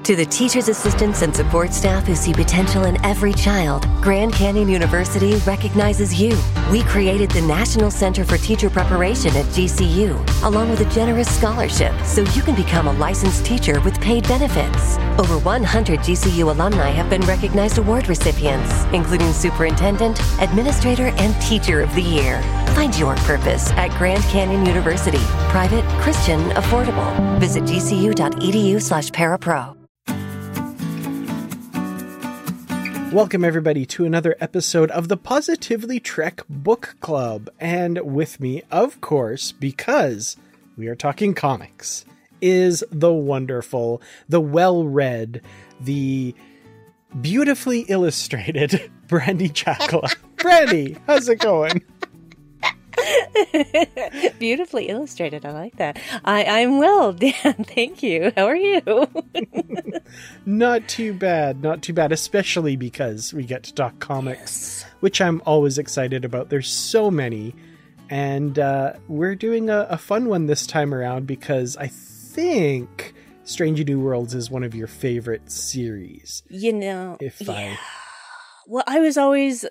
To the teachers, assistants, and support staff who see potential in every child, Grand Canyon University recognizes you. We created the National Center for Teacher Preparation at GCU, along with a generous scholarship, so you can become a licensed teacher with paid benefits. Over 100 GCU alumni have been recognized award recipients, including Superintendent, Administrator, and Teacher of the Year. Find your purpose at Grand Canyon University. Private, Christian, affordable. Visit gcu.edu/parapro. Welcome, everybody, to another episode of the Positively Trek Book Club. And with me, of course, because we are talking comics, is the wonderful, the well-read, the beautifully illustrated Brandy Chakla. Brandy, how's it going? Beautifully illustrated. I like that. I'm well, Dan. Thank you. How are you? Not too bad. Not too bad, especially because we get to talk comics, which I'm always excited about. There's so many. And we're doing a fun one this time around because I think Strange New Worlds is one of your favorite series. You know, Well, I was always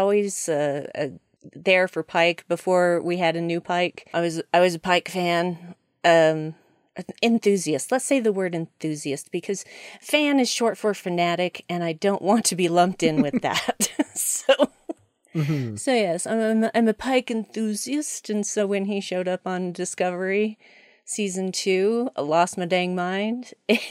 there for Pike before we had a new Pike. I was a Pike fan, enthusiast. Let's say the word enthusiast, because fan is short for fanatic, and I don't want to be lumped in with that. So yes, I'm a Pike enthusiast, and so when he showed up on Discovery Season 2, I lost my dang mind,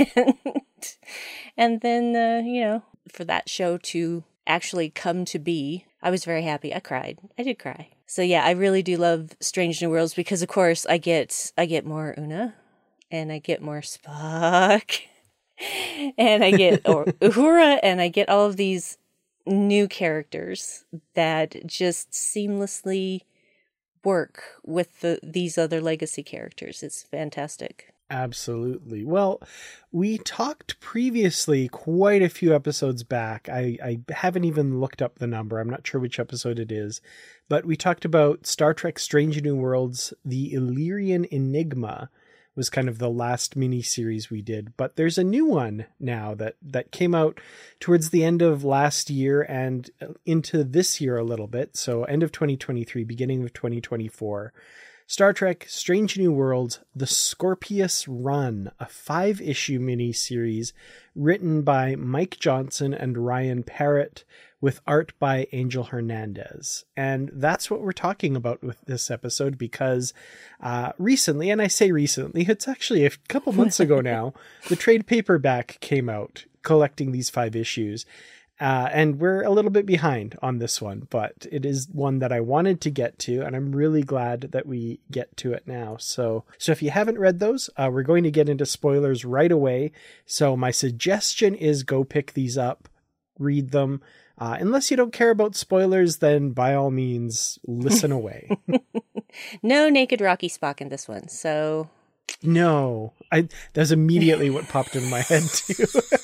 and then for that show to actually come to be, I was very happy. I cried. I did cry. So yeah, I really do love Strange New Worlds because, of course, I get more Una, and I get more Spock, and I get Uhura, and I get all of these new characters that just seamlessly work with these other legacy characters. It's fantastic. Absolutely. Well, we talked previously, quite a few episodes back. I haven't even looked up the number. I'm not sure which episode it is, but we talked about Star Trek Strange New Worlds. The Illyrian Enigma was kind of the last mini-series we did, but there's a new one now that came out towards the end of last year and into this year a little bit. So end of 2023, beginning of 2024. Star Trek Strange New Worlds, The Scorpius Run, a 5-issue mini-series written by Mike Johnson and Ryan Parrott with art by Angel Hernandez. And that's what we're talking about with this episode because recently, and I say recently, it's actually a couple months ago now, the trade paperback came out collecting these 5 issues. And we're a little bit behind on this one, but it is one that I wanted to get to, and I'm really glad that we get to it now. So if you haven't read those, we're going to get into spoilers right away. So my suggestion is go pick these up, read them. Unless you don't care about spoilers, then by all means, listen away. No naked Rocky Spock in this one, so... No, that's immediately what popped in my head too.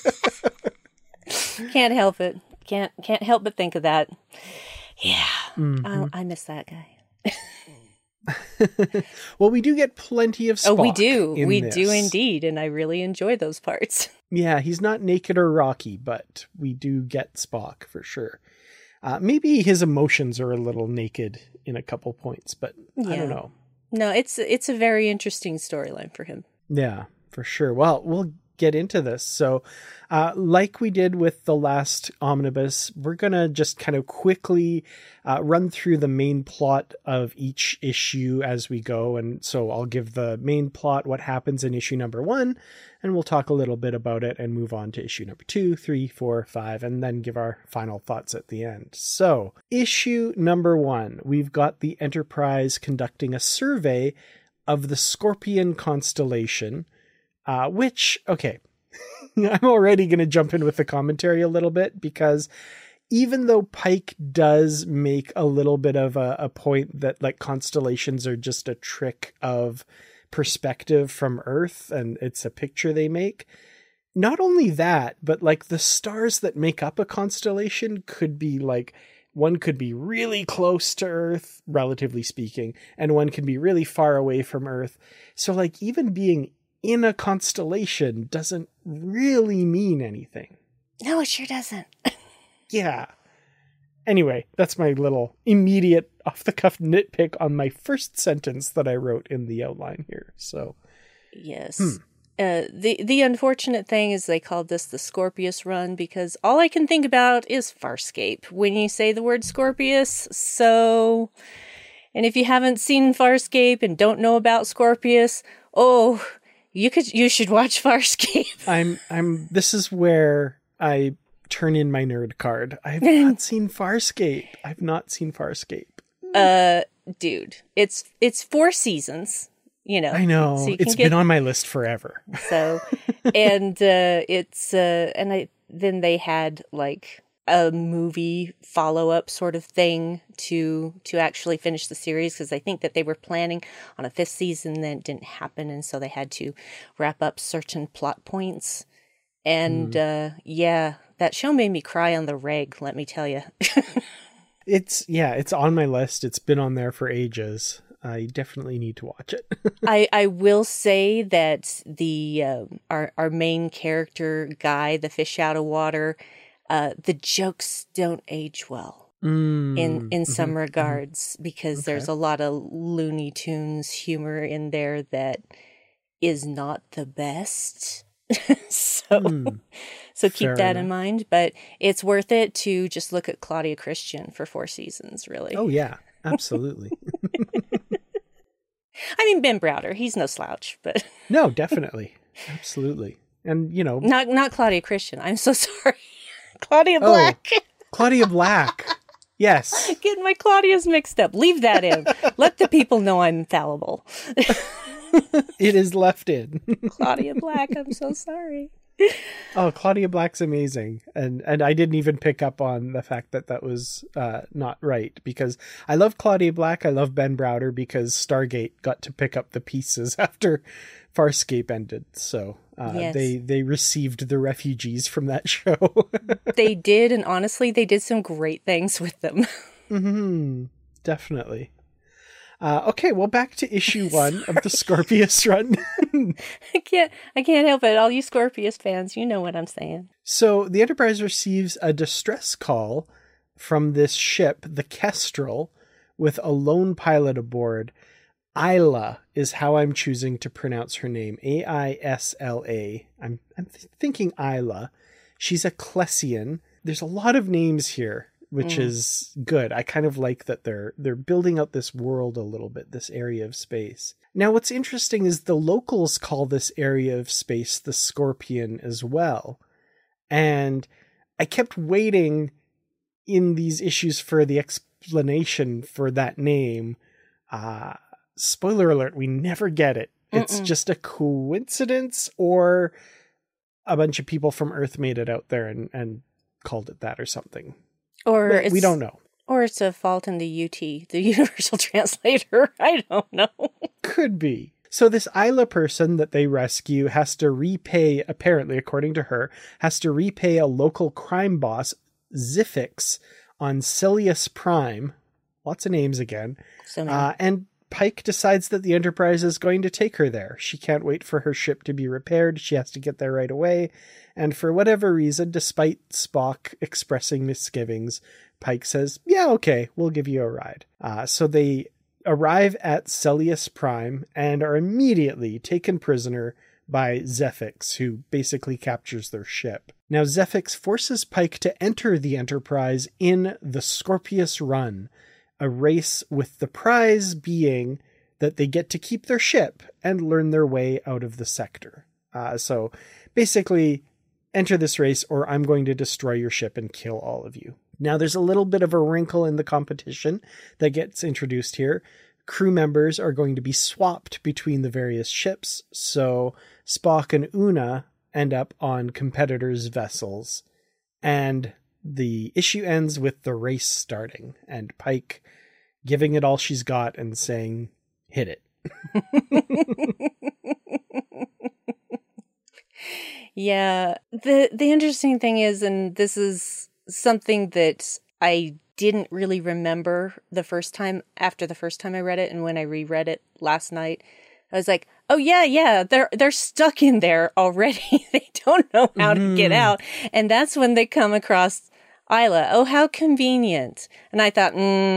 Can't help it. Can't help but think of that. Yeah. Mm-hmm. I miss that guy. Well, we do get plenty of Spock. Oh, we do. We this. do indeed. And I really enjoy those parts. Yeah, he's not naked or rocky, but we do get Spock for sure. Maybe his emotions are a little naked in a couple points, but I don't know. No, it's a very interesting storyline for him. Yeah, for sure. Well, we'll get into this. So like we did with the last omnibus, we're going to just kind of quickly run through the main plot of each issue as we go. And so I'll give the main plot, what happens in issue number 1, and we'll talk a little bit about it and move on to issue number 2, 3, 4, 5, and then give our final thoughts at the end. So issue number 1, we've got the Enterprise conducting a survey of the Scorpion constellation, which, okay, I'm already going to jump in with the commentary a little bit because even though Pike does make a little bit of a point that like constellations are just a trick of perspective from Earth and it's a picture they make, not only that, but like the stars that make up a constellation could be like, one could be really close to Earth, relatively speaking, and one can be really far away from Earth. So like even being in a constellation doesn't really mean anything. No, it sure doesn't. Yeah. Anyway, that's my little immediate off-the-cuff nitpick on my first sentence that I wrote in the outline here. So, yes. The unfortunate thing is they called this the Scorpius run because all I can think about is Farscape when you say the word Scorpius. So, and if you haven't seen Farscape and don't know about Scorpius, you should watch Farscape. This is where I turn in my nerd card. I've not seen Farscape. Dude, it's 4 seasons. You know, I know, so it's been on my list forever. So, and then they had like a movie follow-up sort of thing to actually finish the series, because I think that they were planning on a 5th season that didn't happen, and so they had to wrap up certain plot points. And yeah, that show made me cry on the reg, let me tell you. It's on my list. It's been on there for ages. I definitely need to watch it. I will say that the our main character guy, the fish out of water, the jokes don't age well in some regards, because there's a lot of Looney Tunes humor in there that is not the best. So keep that in mind. But it's worth it to just look at Claudia Christian for 4 seasons, really. Oh yeah, absolutely. I mean, Ben Browder, he's no slouch, but no, definitely, absolutely, and you know, not Claudia Christian. I'm so sorry, Claudia Black. Claudia Black. Yes, getting my Claudias mixed up. Leave that in. Let the people know I'm infallible. It is left in. Claudia Black. I'm so sorry. Oh, Claudia Black's amazing. And I didn't even pick up on the fact that was not right, because I love Claudia Black. I love Ben Browder, because Stargate got to pick up the pieces after Farscape ended. So yes. They received the refugees from that show. They did. And honestly, they did some great things with them. Mm-hmm. Definitely. Okay, well, back to issue 1 of the Scorpius run. I can't help it. All you Scorpius fans, you know what I'm saying. So the Enterprise receives a distress call from this ship, the Kestrel, with a lone pilot aboard. Isla is how I'm choosing to pronounce her name. Aisla. I'm thinking Isla. She's a Klessian. There's a lot of names here, which is good. I kind of like that they're building out this world a little bit, this area of space. Now, what's interesting is the locals call this area of space the Scorpion as well. And I kept waiting in these issues for the explanation for that name. Spoiler alert, we never get it. It's just a coincidence, or a bunch of people from Earth made it out there and called it that or something. Or we don't know. Or it's a fault in the UT, the Universal Translator. I don't know. Could be. So this Isla person that they rescue has to repay, apparently, according to her, has to repay a local crime boss, Ziffix, on Silius Prime. Lots of names again. So and Pike decides that the Enterprise is going to take her there. She can't wait for her ship to be repaired. She has to get there right away. And for whatever reason, despite Spock expressing misgivings, Pike says, yeah, okay, we'll give you a ride. So they arrive at Silius Prime and are immediately taken prisoner by Zeffix, who basically captures their ship. Now, Zeffix forces Pike to enter the Enterprise in the Scorpius Run, a race with the prize being that they get to keep their ship and learn their way out of the sector. So basically, enter this race or I'm going to destroy your ship and kill all of you. Now, there's a little bit of a wrinkle in the competition that gets introduced here. Crew members are going to be swapped between the various ships, so Spock and Una end up on competitors' vessels. And the issue ends with the race starting, and Pike giving it all she's got and saying, hit it. Yeah, the interesting thing is, and this is something that I didn't really remember after the first time I read it, and when I reread it last night, I was like, Oh yeah. They're stuck in there already. They don't know how to get out. And that's when they come across Isla. Oh, how convenient. And I thought,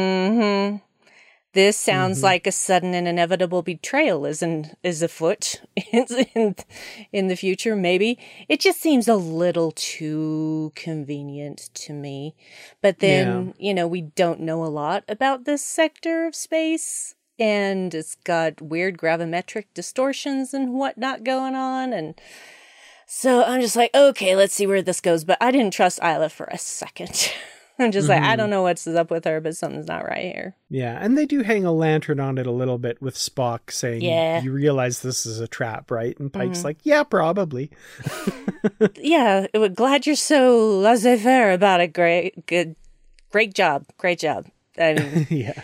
this sounds like a sudden and inevitable betrayal is afoot in the future, maybe. It just seems a little too convenient to me. But then, we don't know a lot about this sector of space. And it's got weird gravimetric distortions and whatnot going on. And so I'm just like, okay, let's see where this goes. But I didn't trust Isla for a second. I'm just like, I don't know what's up with her, but something's not right here. Yeah, and they do hang a lantern on it a little bit with Spock saying, you realize this is a trap, right? And Pike's like, yeah, probably. Yeah, glad you're so laissez-faire about it. Great job. I mean, yeah.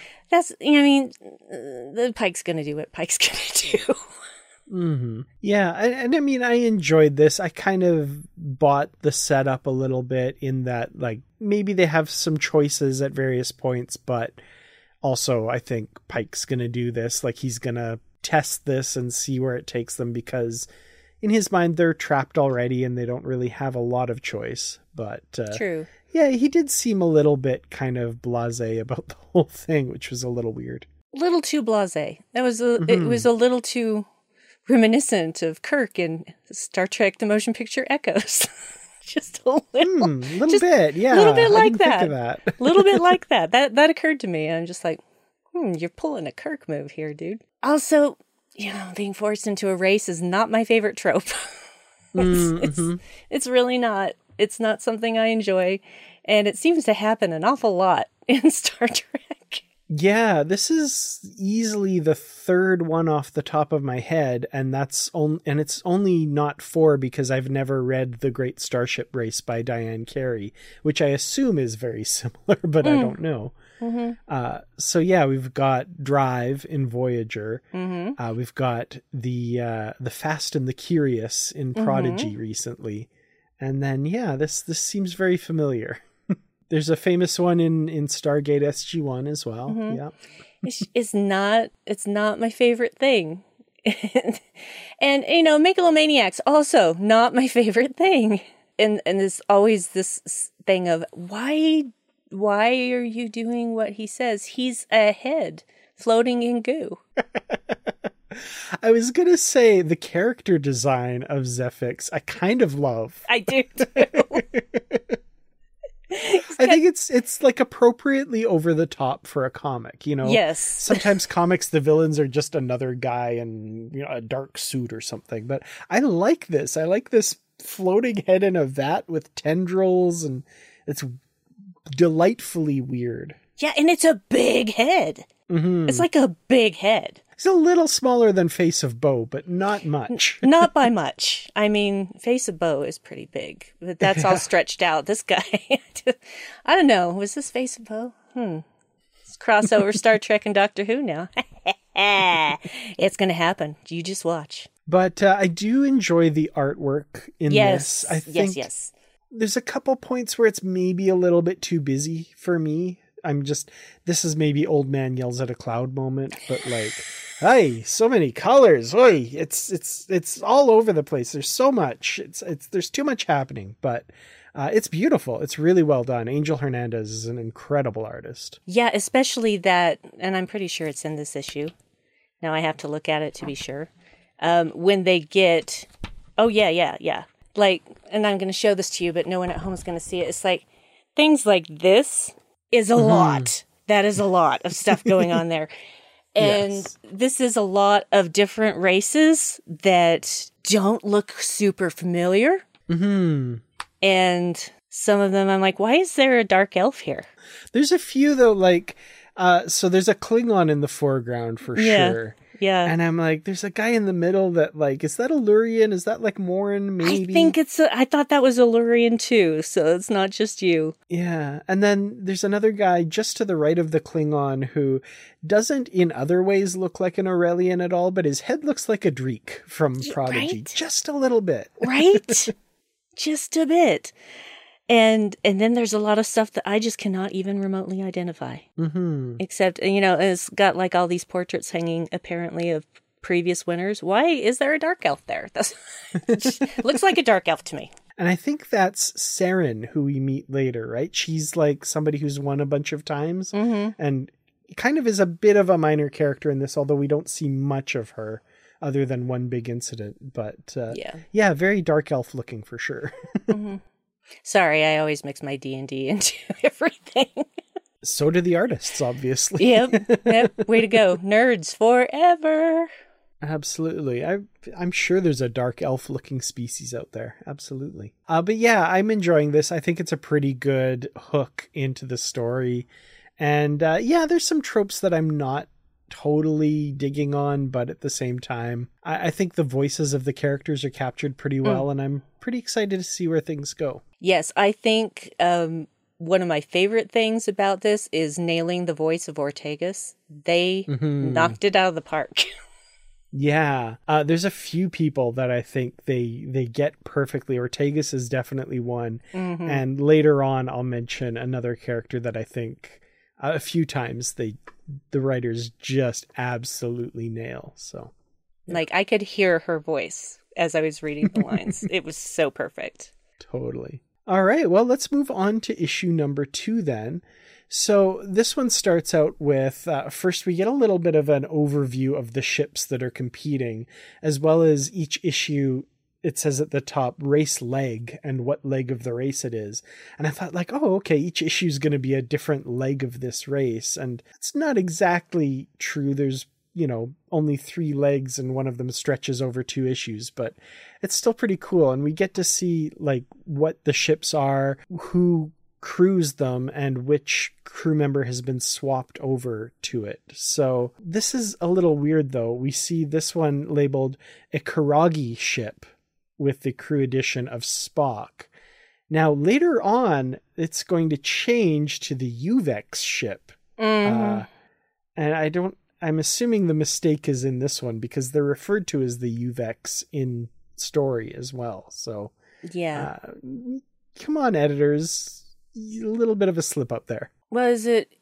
The Pike's going to do what Pike's going to do. Yeah, and I mean, I enjoyed this. I kind of bought the setup a little bit in that, like, maybe they have some choices at various points, but also I think Pike's going to do this. Like, he's going to test this and see where it takes them, because in his mind, they're trapped already and they don't really have a lot of choice. But True. Yeah, he did seem a little bit kind of blasé about the whole thing, which was a little weird. Little too blasé. It was a little too reminiscent of Kirk in Star Trek: The Motion Picture Echoes. Just a little bit, yeah. A little bit like that. Think of that. A little bit like that. That occurred to me. I'm just like, you're pulling a Kirk move here, dude. Also, being forced into a race is not my favorite trope. It's really not. It's not something I enjoy, and it seems to happen an awful lot in Star Trek. Yeah, this is easily the third one off the top of my head, and it's only not 4 because I've never read The Great Starship Race by Diane Carey, which I assume is very similar, but I don't know. So yeah, we've got Drive in Voyager. We've got the Fast and the Curious in Prodigy recently, and then this seems very familiar. There's a famous one in Stargate SG-1 as well. Yeah, it's not my favorite thing, and Megalomaniacs also not my favorite thing. And there's always this thing of why are you doing what he says? He's a head floating in goo. I was gonna say the character design of Zefix I kind of love. I do too. I think it's like appropriately over the top for a comic, Yes. Sometimes comics, the villains are just another guy in a dark suit or something. But I like this. I like this floating head in a vat with tendrils, and it's delightfully weird. Yeah, and it's a big head. It's like a big head. It's a little smaller than Face of Bo, but not much. Not by much. I mean, Face of Bo is pretty big, but that's all stretched out. This guy, I don't know. Was this Face of Bo? It's crossover Star Trek and Doctor Who now. It's going to happen. You just watch. But I do enjoy the artwork in this. I think yes. There's a couple points where it's maybe a little bit too busy for me. This is maybe old man yells at a cloud moment, but like, hey, so many colors. Oy, it's all over the place. There's so much. There's too much happening, but it's beautiful. It's really well done. Angel Hernandez is an incredible artist. Yeah, especially that, and I'm pretty sure it's in this issue. Now I have to look at it to be sure. When they get, yeah. Like, and I'm going to show this to you, but no one at home is going to see it. It's like things like this is a lot. That is a lot of stuff going on there. And this is a lot of different races that don't look super familiar. And some of them I'm like, why is there a dark elf here? There's a few though, like, so there's a Klingon in the foreground for sure. Yeah. And I'm like, there's a guy in the middle that like, is that Illyrian? Is that like Morin maybe? I think I thought that was Illyrian too. So it's not just you. Yeah. And then there's another guy just to the right of the Klingon who doesn't in other ways look like an Aurelian at all, but his head looks like a Dreek from Prodigy. Right? Just a little bit. Right? Just a bit. And then there's a lot of stuff that I just cannot even remotely identify. Except, it's got like all these portraits hanging apparently of previous winners. Why is there a dark elf there? That's looks like a dark elf to me. And I think that's Saren, who we meet later, right? She's like somebody who's won a bunch of times and kind of is a bit of a minor character in this, although we don't see much of her other than one big incident. But yeah, very dark elf looking for sure. Sorry, I always mix my D&D into everything. So do the artists, obviously. Yep. Way to go. Nerds forever. Absolutely. I'm sure there's a dark elf looking species out there. Absolutely. But yeah, I'm enjoying this. I think it's a pretty good hook into the story. And yeah, there's some tropes that I'm not totally digging on, but at the same time, I think the voices of the characters are captured pretty well, and I'm pretty excited to see where things go. Yes, I think one of my favorite things about this is nailing the voice of Ortegas. They knocked it out of the park. Yeah, there's a few people that I think they get perfectly. Ortegas is definitely one. And later on, I'll mention another character that I think a few times the writers just absolutely nail. So, yeah. Like, I could hear her voice as I was reading the lines. It was so perfect. Totally. All right, well, let's move on to issue number 2 then. So this one starts out with, first we get a little bit of an overview of the ships that are competing, as well as each issue, it says at the top, race leg, and what leg of the race it is. And I thought like, oh, okay, each issue is going to be a different leg of this race. And it's not exactly true. There's, only 3 legs and one of them stretches over 2 issues, but it's still pretty cool. And we get to see like what the ships are, who crews them, and which crew member has been swapped over to it. So this is a little weird though. We see this one labeled a Karagi ship with the crew addition of Spock. Now later on, it's going to change to the Uvex ship. And I'm assuming the mistake is in this one because they're referred to as the Uvex in story as well. So yeah, come on, editors. A little bit of a slip up there. Well,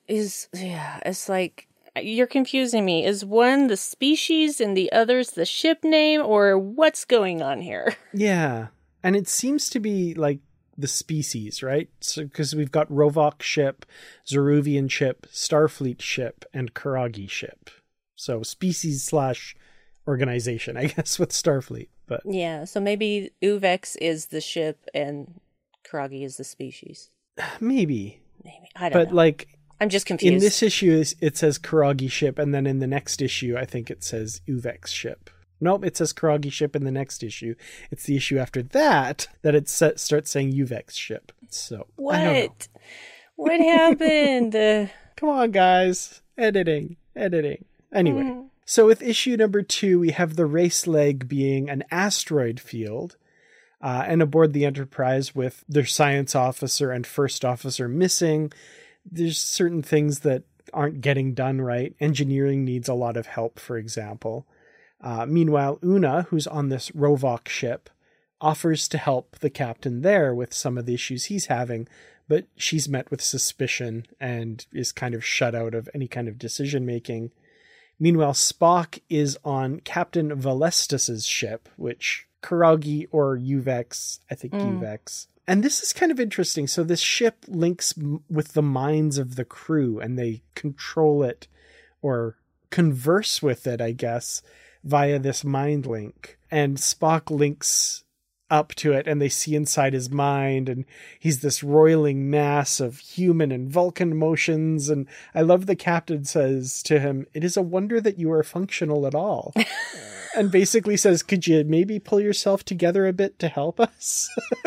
it's like, you're confusing me. Is one the species and the other's the ship name, or what's going on here? Yeah. And it seems to be like the species, right? So, because we've got Rovok ship, Zeruvian ship, Starfleet ship, and Karagi ship. So species / organization, I guess, with Starfleet. But yeah, so maybe Uvex is the ship and Karagi is the species. Maybe. I don't know. But like, I'm just confused. in this issue, it says Karagi ship, and then in the next issue, I think it says Uvex ship. Nope, it says Karagi ship in the next issue. It's the issue after that it starts saying Uvex ship. So what? I don't know. What happened? Come on, guys. Editing. Anyway, so with issue number 2, we have the race leg being an asteroid field. And aboard the Enterprise with their science officer and first officer missing, there's certain things that aren't getting done right. Engineering needs a lot of help, for example. Meanwhile, Una, who's on this Rovok ship, offers to help the captain there with some of the issues he's having, but she's met with suspicion and is kind of shut out of any kind of decision-making. Meanwhile, Spock is on Captain Valestus's ship, which Karagi or Uvex, I think Uvex. And this is kind of interesting. So this ship links with the minds of the crew, and they control it or converse with it, I guess, via this mind link. And Spock links up to it, and they see inside his mind, and he's this roiling mass of human and Vulcan emotions. And I love the captain says to him, "It is a wonder that you are functional at all." And basically says, "Could you maybe pull yourself together a bit to help us?"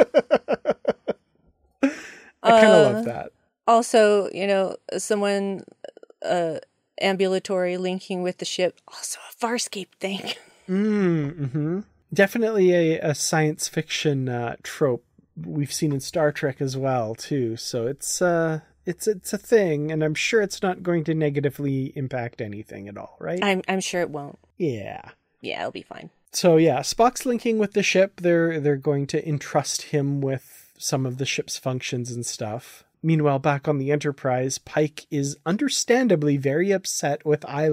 I kind of love that. Also, someone ambulatory linking with the ship, also a Farscape thing. Mm-hmm. Definitely a science fiction trope we've seen in Star Trek as well, too. So it's a thing, and I'm sure it's not going to negatively impact anything at all, right? I'm sure it won't. Yeah. Yeah, it'll be fine. So yeah, Spock's linking with the ship. They're going to entrust him with some of the ship's functions and stuff. Meanwhile, back on the Enterprise, Pike is understandably very upset with Isla.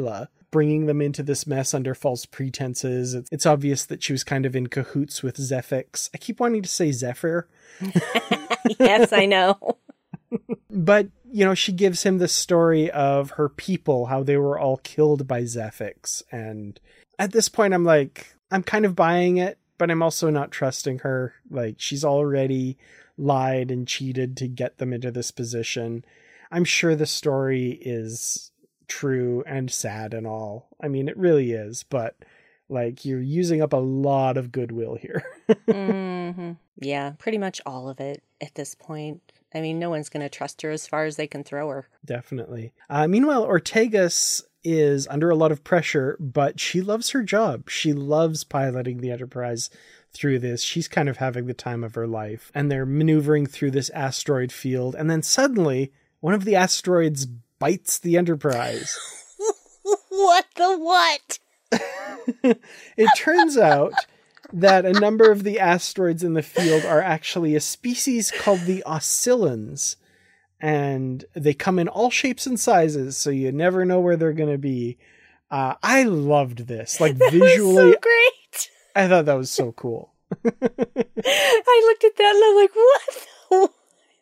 bringing them into this mess under false pretenses. It's obvious that she was kind of in cahoots with Zephix. I keep wanting to say Zephyr. Yes, I know. But, she gives him the story of her people, how they were all killed by Zephix. And at this point, I'm like, I'm kind of buying it, but I'm also not trusting her. Like, she's already lied and cheated to get them into this position. I'm sure the story is true and sad and all. I mean, it really is, but like, you're using up a lot of goodwill here. Mm-hmm. Yeah, pretty much all of it at this point. I mean, no one's going to trust her as far as they can throw her. Definitely. Meanwhile, Ortegas is under a lot of pressure, but she loves her job. She loves piloting the Enterprise through this. She's kind of having the time of her life. And they're maneuvering through this asteroid field. And then suddenly, one of the asteroids bites the Enterprise. What the what? It turns out that a number of the asteroids in the field are actually a species called the Oscillans. And they come in all shapes and sizes, so you never know where they're going to be. I loved this. Like, that visually, was so great. I thought that was so cool. I looked at that and I'm like, what?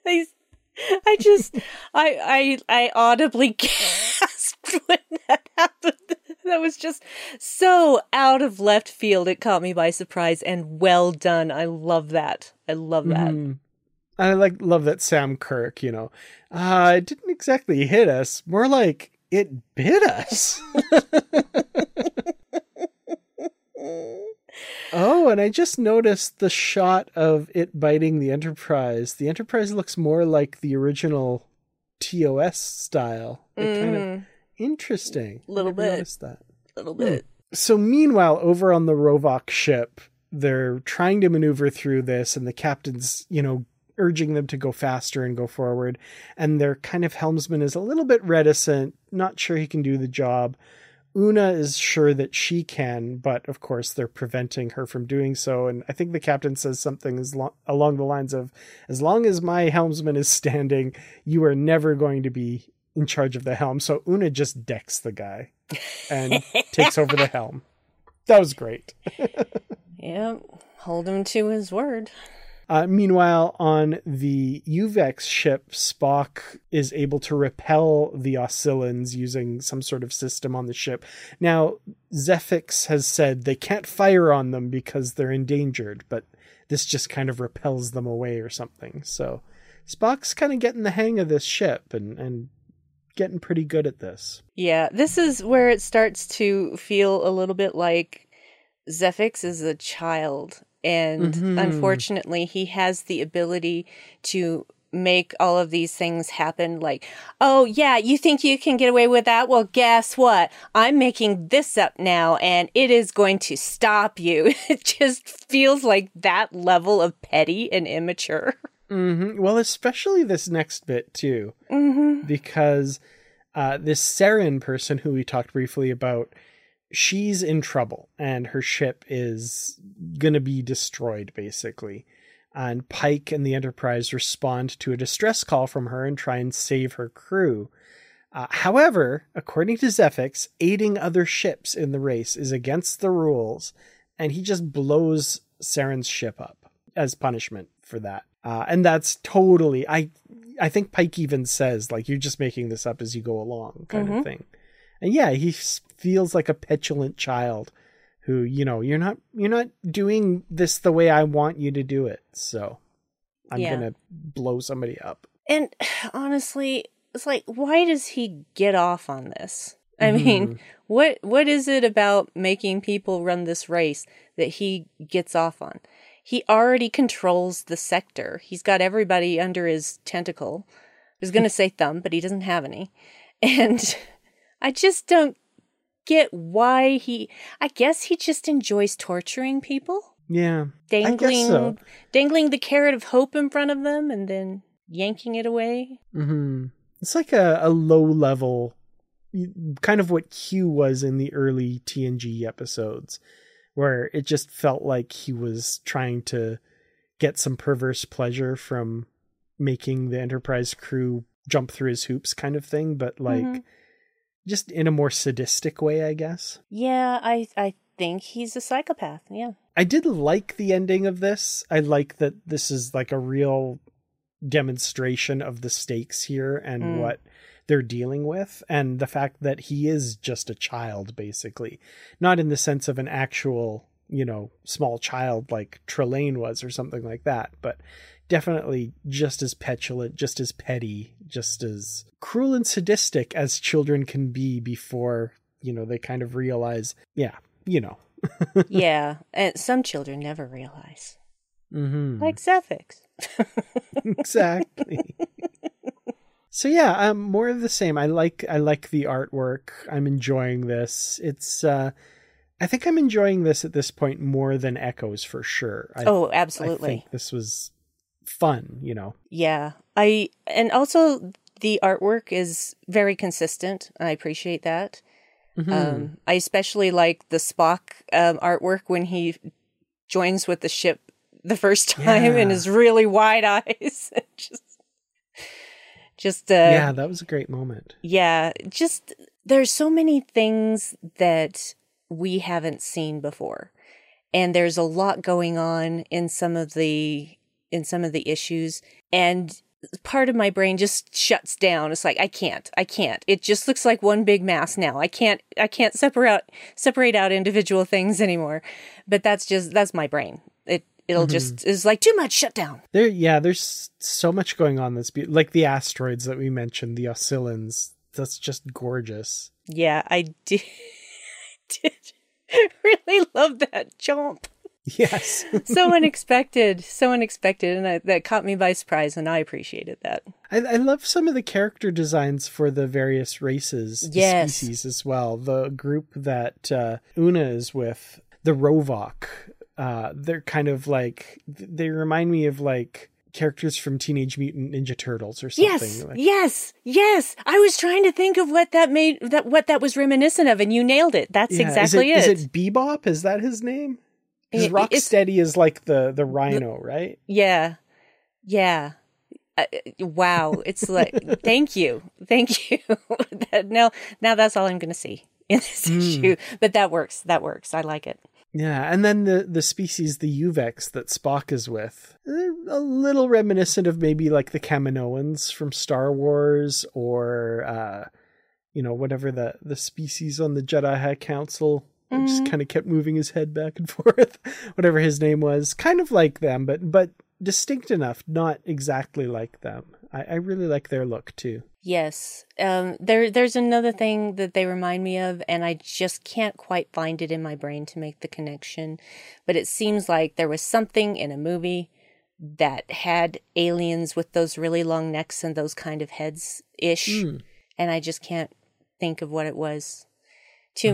I audibly gasped when that happened. That was just so out of left field. It caught me by surprise, and well done. I love that. I love that. Mm-hmm. I love that Sam Kirk, it didn't exactly hit us. More like it bit us. Oh, and I just noticed the shot of it biting the Enterprise. The Enterprise looks more like the original TOS style. Kind of interesting. A little bit. Noticed that. A little bit. So meanwhile, over on the Rovok ship, they're trying to maneuver through this, and the captain's, urging them to go faster and go forward. And their kind of helmsman is a little bit reticent, not sure he can do the job. Una is sure that she can, but of course they're preventing her from doing so. And I think the captain says something along the lines of, as long as my helmsman is standing, you are never going to be in charge of the helm. So Una just decks the guy and takes over the helm. That was great. Yep. Hold him to his word. Meanwhile, on the UVEX ship, Spock is able to repel the Oscillans using some sort of system on the ship. Now, Zephix has said they can't fire on them because they're endangered, but this just kind of repels them away or something. So Spock's kind of getting the hang of this ship and getting pretty good at this. Yeah, this is where it starts to feel a little bit like Zephix is a child. And unfortunately, he has the ability to make all of these things happen. Like, oh, yeah, you think you can get away with that? Well, guess what? I'm making this up now, and it is going to stop you. It just feels like that level of petty and immature. Mm-hmm. Well, especially this next bit, too. Mm-hmm. Because this Saren person who we talked briefly about, she's in trouble and her ship is going to be destroyed, basically. And Pike and the Enterprise respond to a distress call from her and try and save her crew. However, according to Zephix, aiding other ships in the race is against the rules, and he just blows Saren's ship up as punishment for that. And that's totally... I think Pike even says, like, you're just making this up as you go along, kind of thing. And yeah, he feels like a petulant child who, you're not doing this the way I want you to do it. So I'm going to blow somebody up. And honestly, it's like, why does he get off on this? I mean, what is it about making people run this race that he gets off on? He already controls the sector. He's got everybody under his tentacle. I was going to say thumb, but he doesn't have any. And I just don't get why I guess he just enjoys torturing people. Yeah. Dangling, I guess so. Dangling the carrot of hope in front of them and then yanking it away. Mm-hmm. It's like a low level, kind of what Q was in the early TNG episodes, where it just felt like he was trying to get some perverse pleasure from making the Enterprise crew jump through his hoops kind of thing. But like, just in a more sadistic way, I guess. Yeah, I think he's a psychopath. Yeah. I did like the ending of this. I like that this is like a real demonstration of the stakes here and what they're dealing with, and the fact that he is just a child, basically, not in the sense of an actual, small child like Trelane was or something like that, but definitely just as petulant, just as petty, just as cruel and sadistic as children can be before, they kind of realize, yeah. Yeah, and some children never realize. Mm-hmm. Like Zephyx. Exactly. So yeah, more of the same. I like the artwork. I'm enjoying this. It's I think I'm enjoying this at this point more than Echoes for sure. Absolutely. I think this was fun, Yeah. And also the artwork is very consistent. I appreciate that. Mm-hmm. I especially like the Spock artwork when he joins with the ship the first time and his really wide eyes. Yeah, that was a great moment. Yeah, just there's so many things that we haven't seen before, and there's a lot going on in some of the issues, and part of my brain just shuts down. It's like I can't. It just looks like one big mass now. I can't separate out individual things anymore. But that's my brain. It'll just is like too much. Shut down. There's so much going on. Like the asteroids that we mentioned, the Oscillans. That's just gorgeous. Yeah, I did really love that jump. Yes. so unexpected, and that caught me by surprise, and I appreciated that. I love some of the character designs for the various races, species as well. The group that Una is with, the Rovok, they're kind of like, they remind me of like characters from Teenage Mutant Ninja Turtles or something. Yes. I was trying to think of what that was reminiscent of, and you nailed it. That's exactly it. Is it Bebop? Is that his name? Because Rocksteady is like the rhino, right? Yeah. Wow. It's like, thank you. Now that's all I'm going to see in this issue. But that works. I like it. Yeah, and then the species, the Uvex that Spock is with, they're a little reminiscent of maybe like the Kaminoans from Star Wars, or whatever the species on the Jedi High Council. Just kind of kept moving his head back and forth, whatever his name was. Kind of like them, but distinct enough, not exactly like them. I really like their look too. Yes. There's another thing that they remind me of, and I just can't quite find it in my brain to make the connection. But it seems like there was something in a movie that had aliens with those really long necks and those kind of heads-ish. And I just can't think of what it was. Too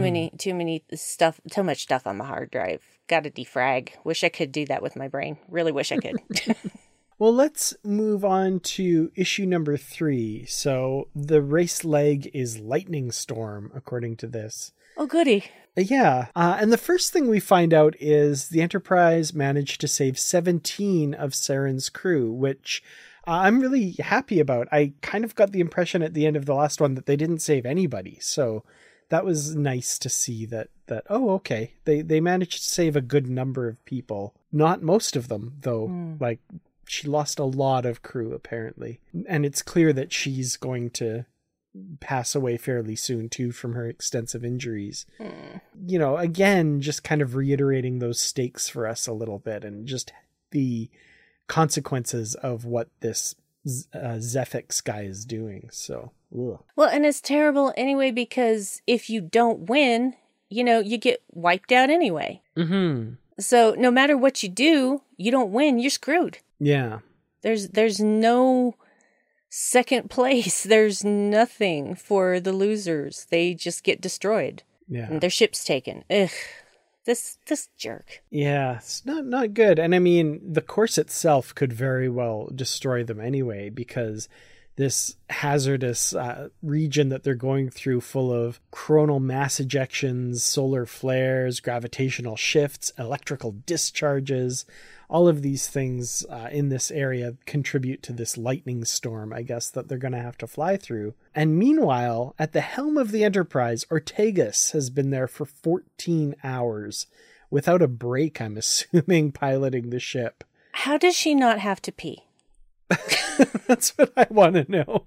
much stuff on my hard drive. Got to defrag. Wish I could do that with my brain. Really wish I could. Well, let's move on to issue number 3. So the race leg is Lightning Storm, according to this. Oh, goody. Yeah. And the first thing we find out is the Enterprise managed to save 17 of Saren's crew, which I'm really happy about. I kind of got the impression at the end of the last one that they didn't save anybody. So that was nice to see that okay. They managed to save a good number of people. Not most of them, though. Like, she lost a lot of crew, apparently. And it's clear that she's going to pass away fairly soon, too, from her extensive injuries. Again, just kind of reiterating those stakes for us a little bit, and just the consequences of what this Zephyx guy is doing. So, ugh. Well, and it's terrible anyway, because if you don't win, you get wiped out anyway. Mm-hmm. So no matter what you do, you don't win, you're screwed. Yeah. There's no second place. There's nothing for the losers. They just get destroyed. Yeah. And their ship's taken. Ugh. This jerk. Yeah, it's not good. And I mean, the course itself could very well destroy them anyway, because this hazardous region that they're going through, full of coronal mass ejections, solar flares, gravitational shifts, electrical discharges, all of these things in this area contribute to this lightning storm, I guess, that they're going to have to fly through. And meanwhile, at the helm of the Enterprise, Ortegas has been there for 14 hours without a break, I'm assuming, piloting the ship. How does she not have to pee? That's what I want to know.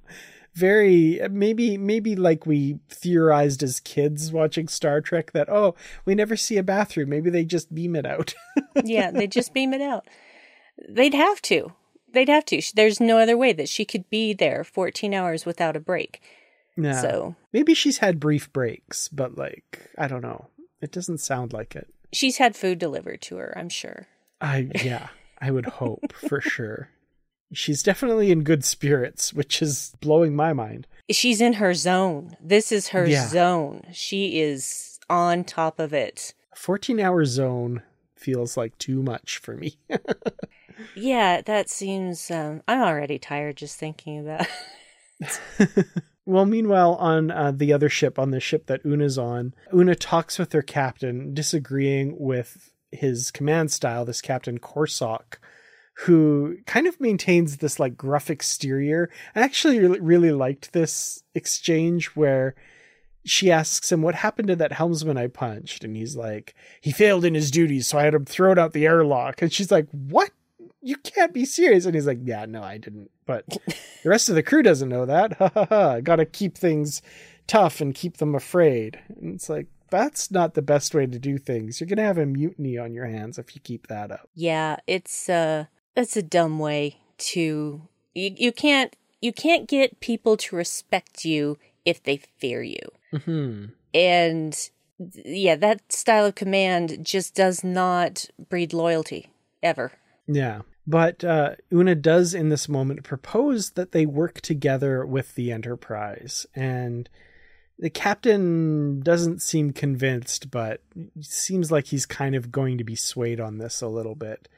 Maybe like we theorized as kids watching Star Trek that, oh, we never see a bathroom. Maybe they just beam it out. Yeah, they just beam it out. They'd have to. There's no other way that she could be there 14 hours without a break. Yeah. So maybe she's had brief breaks, but like, I don't know. It doesn't sound like it. She's had food delivered to her, I'm sure. I would hope for sure. She's definitely in good spirits, which is blowing my mind. She's in her zone. This is her zone. She is on top of it. A 14-hour zone feels like too much for me. Yeah, that seems... I'm already tired just thinking about it. Well, meanwhile, on the other ship, on the ship that Una's on, Una talks with her captain, disagreeing with his command style, this Captain Corsock, who kind of maintains this like gruff exterior. I actually really liked this exchange where she asks him, what happened to that helmsman I punched? And he's like, he failed in his duties, so I had him thrown out the airlock. And she's like, what? You can't be serious. And he's like, yeah, no, I didn't. But the rest of the crew doesn't know that. Ha ha ha. Got to keep things tough and keep them afraid. And it's like, that's not the best way to do things. You're going to have a mutiny on your hands if you keep that up. Yeah, it's a dumb way to... You can't get people to respect you if they fear you. Mm-hmm. And yeah, that style of command just does not breed loyalty, ever. Yeah. But Una does in this moment propose that they work together with the Enterprise. And the captain doesn't seem convinced, but seems like he's kind of going to be swayed on this a little bit.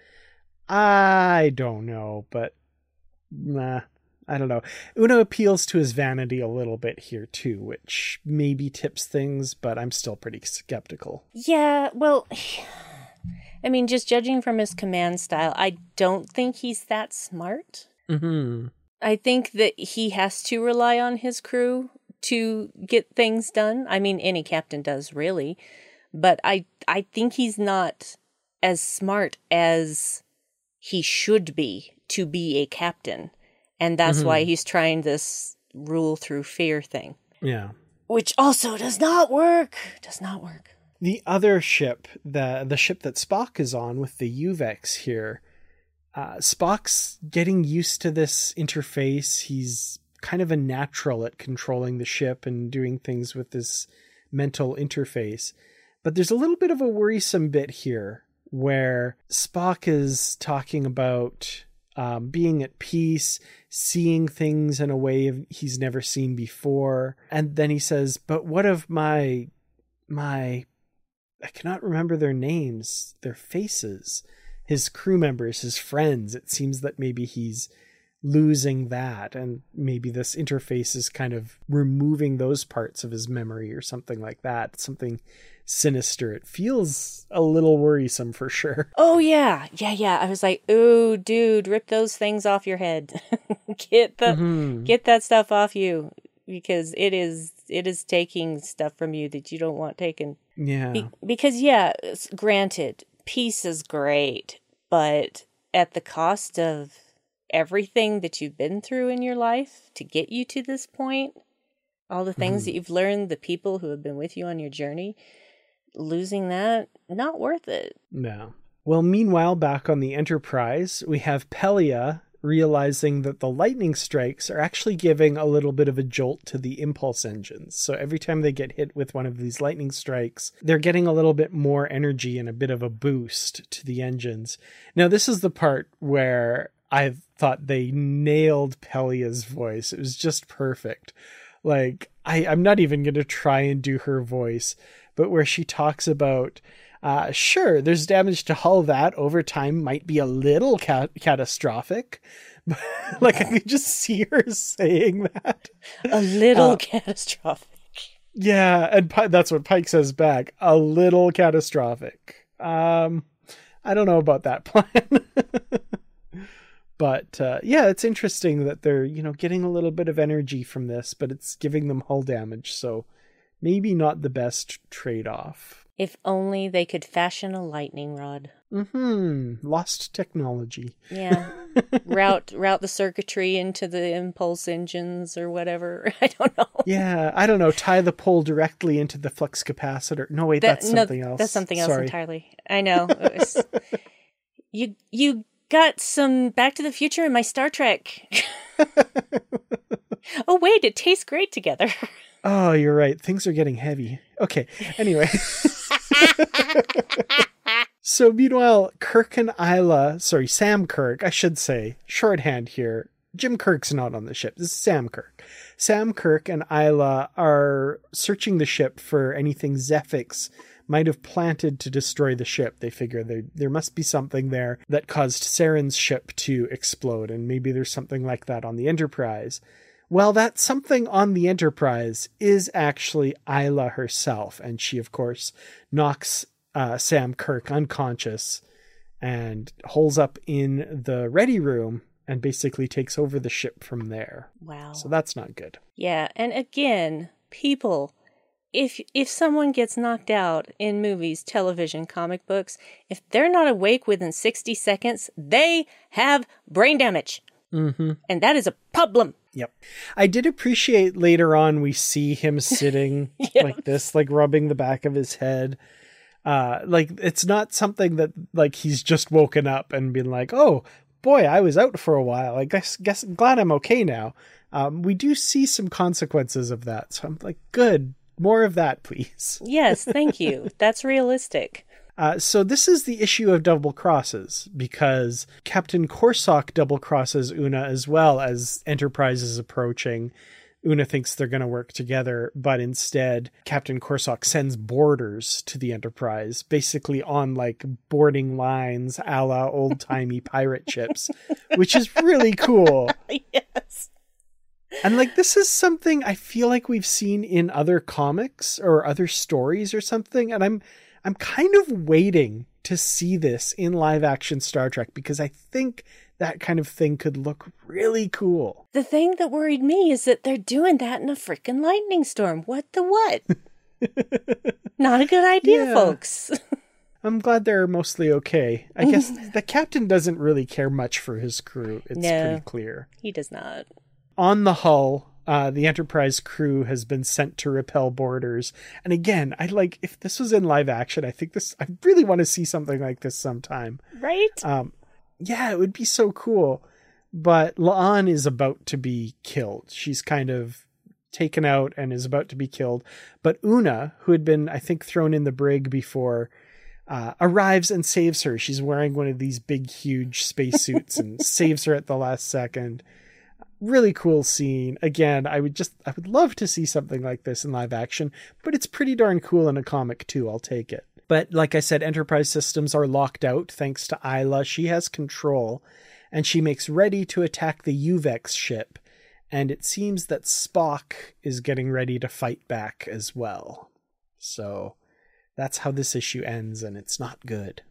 I don't know, but I don't know. Una appeals to his vanity a little bit here too, which maybe tips things, but I'm still pretty skeptical. Yeah, well... I mean, just judging from his command style, I don't think he's that smart. Mm-hmm. I think that he has to rely on his crew to get things done. I mean, any captain does, really. But I think he's not as smart as he should be to be a captain. And that's why he's trying this rule through fear thing. Yeah. Which also does not work. Does not work. The other ship, the ship that Spock is on with the UVEX here, Spock's getting used to this interface. He's kind of a natural at controlling the ship and doing things with this mental interface. But there's a little bit of a worrisome bit here where Spock is talking about being at peace, seeing things in a way he's never seen before. And then he says, but what of my I cannot remember their names, their faces, his crew members, his friends. It seems that maybe he's losing that, and maybe this interface is kind of removing those parts of his memory or something like that. Something sinister. It feels a little worrisome for sure. Oh, yeah. I was like, ooh, dude, rip those things off your head. Get that stuff off you, because it is taking stuff from you that you don't want taken. Yeah. Because, yeah, granted, peace is great, but at the cost of everything that you've been through in your life to get you to this point, all the things that you've learned, the people who have been with you on your journey, losing that, not worth it. No. Well, meanwhile, back on the Enterprise, we have Pelia realizing that the lightning strikes are actually giving a little bit of a jolt to the impulse engines. So every time they get hit with one of these lightning strikes, they're getting a little bit more energy and a bit of a boost to the engines. Now, this is the part where I thought they nailed Pelia's voice. It was just perfect. Like, I'm not even going to try and do her voice, but where she talks about, sure, there's damage to hull that over time might be a little catastrophic. Like, I could just see her saying that. A little catastrophic. Yeah, and that's what Pike says back. A little catastrophic. I don't know about that plan. But yeah, it's interesting that they're, getting a little bit of energy from this, but it's giving them hull damage. So maybe not the best trade-off. If only they could fashion a lightning rod. Lost technology. Yeah. route the circuitry into the impulse engines or whatever. I don't know. Yeah, I don't know. Tie the pole directly into the flux capacitor. No, wait, that's something else. That's something else Sorry. entirely. I know. You got some Back to the Future in my Star Trek. Oh, wait, it tastes great together. Oh, you're right. Things are getting heavy. Okay, anyway. So meanwhile, Kirk and Isla, Sam Kirk, I should say, shorthand here. Jim Kirk's not on the ship. This is Sam Kirk. Sam Kirk and Isla are searching the ship for anything Zephyx might have planted to destroy the ship. They figure there must be something there that caused Saren's ship to explode, and maybe there's something like that on the Enterprise. Well, that something on the Enterprise is actually Isla herself, and she, of course, knocks Sam Kirk unconscious and holes up in the ready room and basically takes over the ship from there. Wow. So that's not good. Yeah, and again, people, if someone gets knocked out in movies, television, comic books, if they're not awake within 60 seconds, they have brain damage. Mm-hmm. And that is a problem. Yep. I did appreciate later on we see him sitting like this, like rubbing the back of his head. Like it's not something that like he's just woken up and been like, oh boy, I was out for a while. I guess I'm glad I'm okay now. We do see some consequences of that. So I'm like, good. More of that, please. Yes, thank you. That's realistic. So this is the issue of double crosses, because Captain Corsock double crosses Una as well as Enterprise is approaching. Una thinks they're going to work together, but instead Captain Corsock sends boarders to the Enterprise, basically on like boarding lines a la old-timey pirate ships, which is really cool. Yes. And like, this is something I feel like we've seen in other comics or other stories or something. And I'm kind of waiting to see this in live action Star Trek, because I think that kind of thing could look really cool. The thing that worried me is that they're doing that in a freaking lightning storm. What the what? Not a good idea, folks. I'm glad they're mostly okay. I guess the captain doesn't really care much for his crew. It's pretty clear. He does not. On the hull, the Enterprise crew has been sent to repel boarders. And again, if this was in live action, I really want to see something like this sometime. Right? Yeah, it would be so cool. But La'an is about to be killed. She's kind of taken out and is about to be killed. But Una, who had been, I think, thrown in the brig before, arrives and saves her. She's wearing one of these big, huge spacesuits and saves her at the last second. Really cool scene. Again, I would love to see something like this in live action, but it's pretty darn cool in a comic too. I'll take it. But like I said, Enterprise systems are locked out thanks to Isla. She has control, and she makes ready to attack the UVEX ship. And it seems that Spock is getting ready to fight back as well. So that's how this issue ends, and it's not good.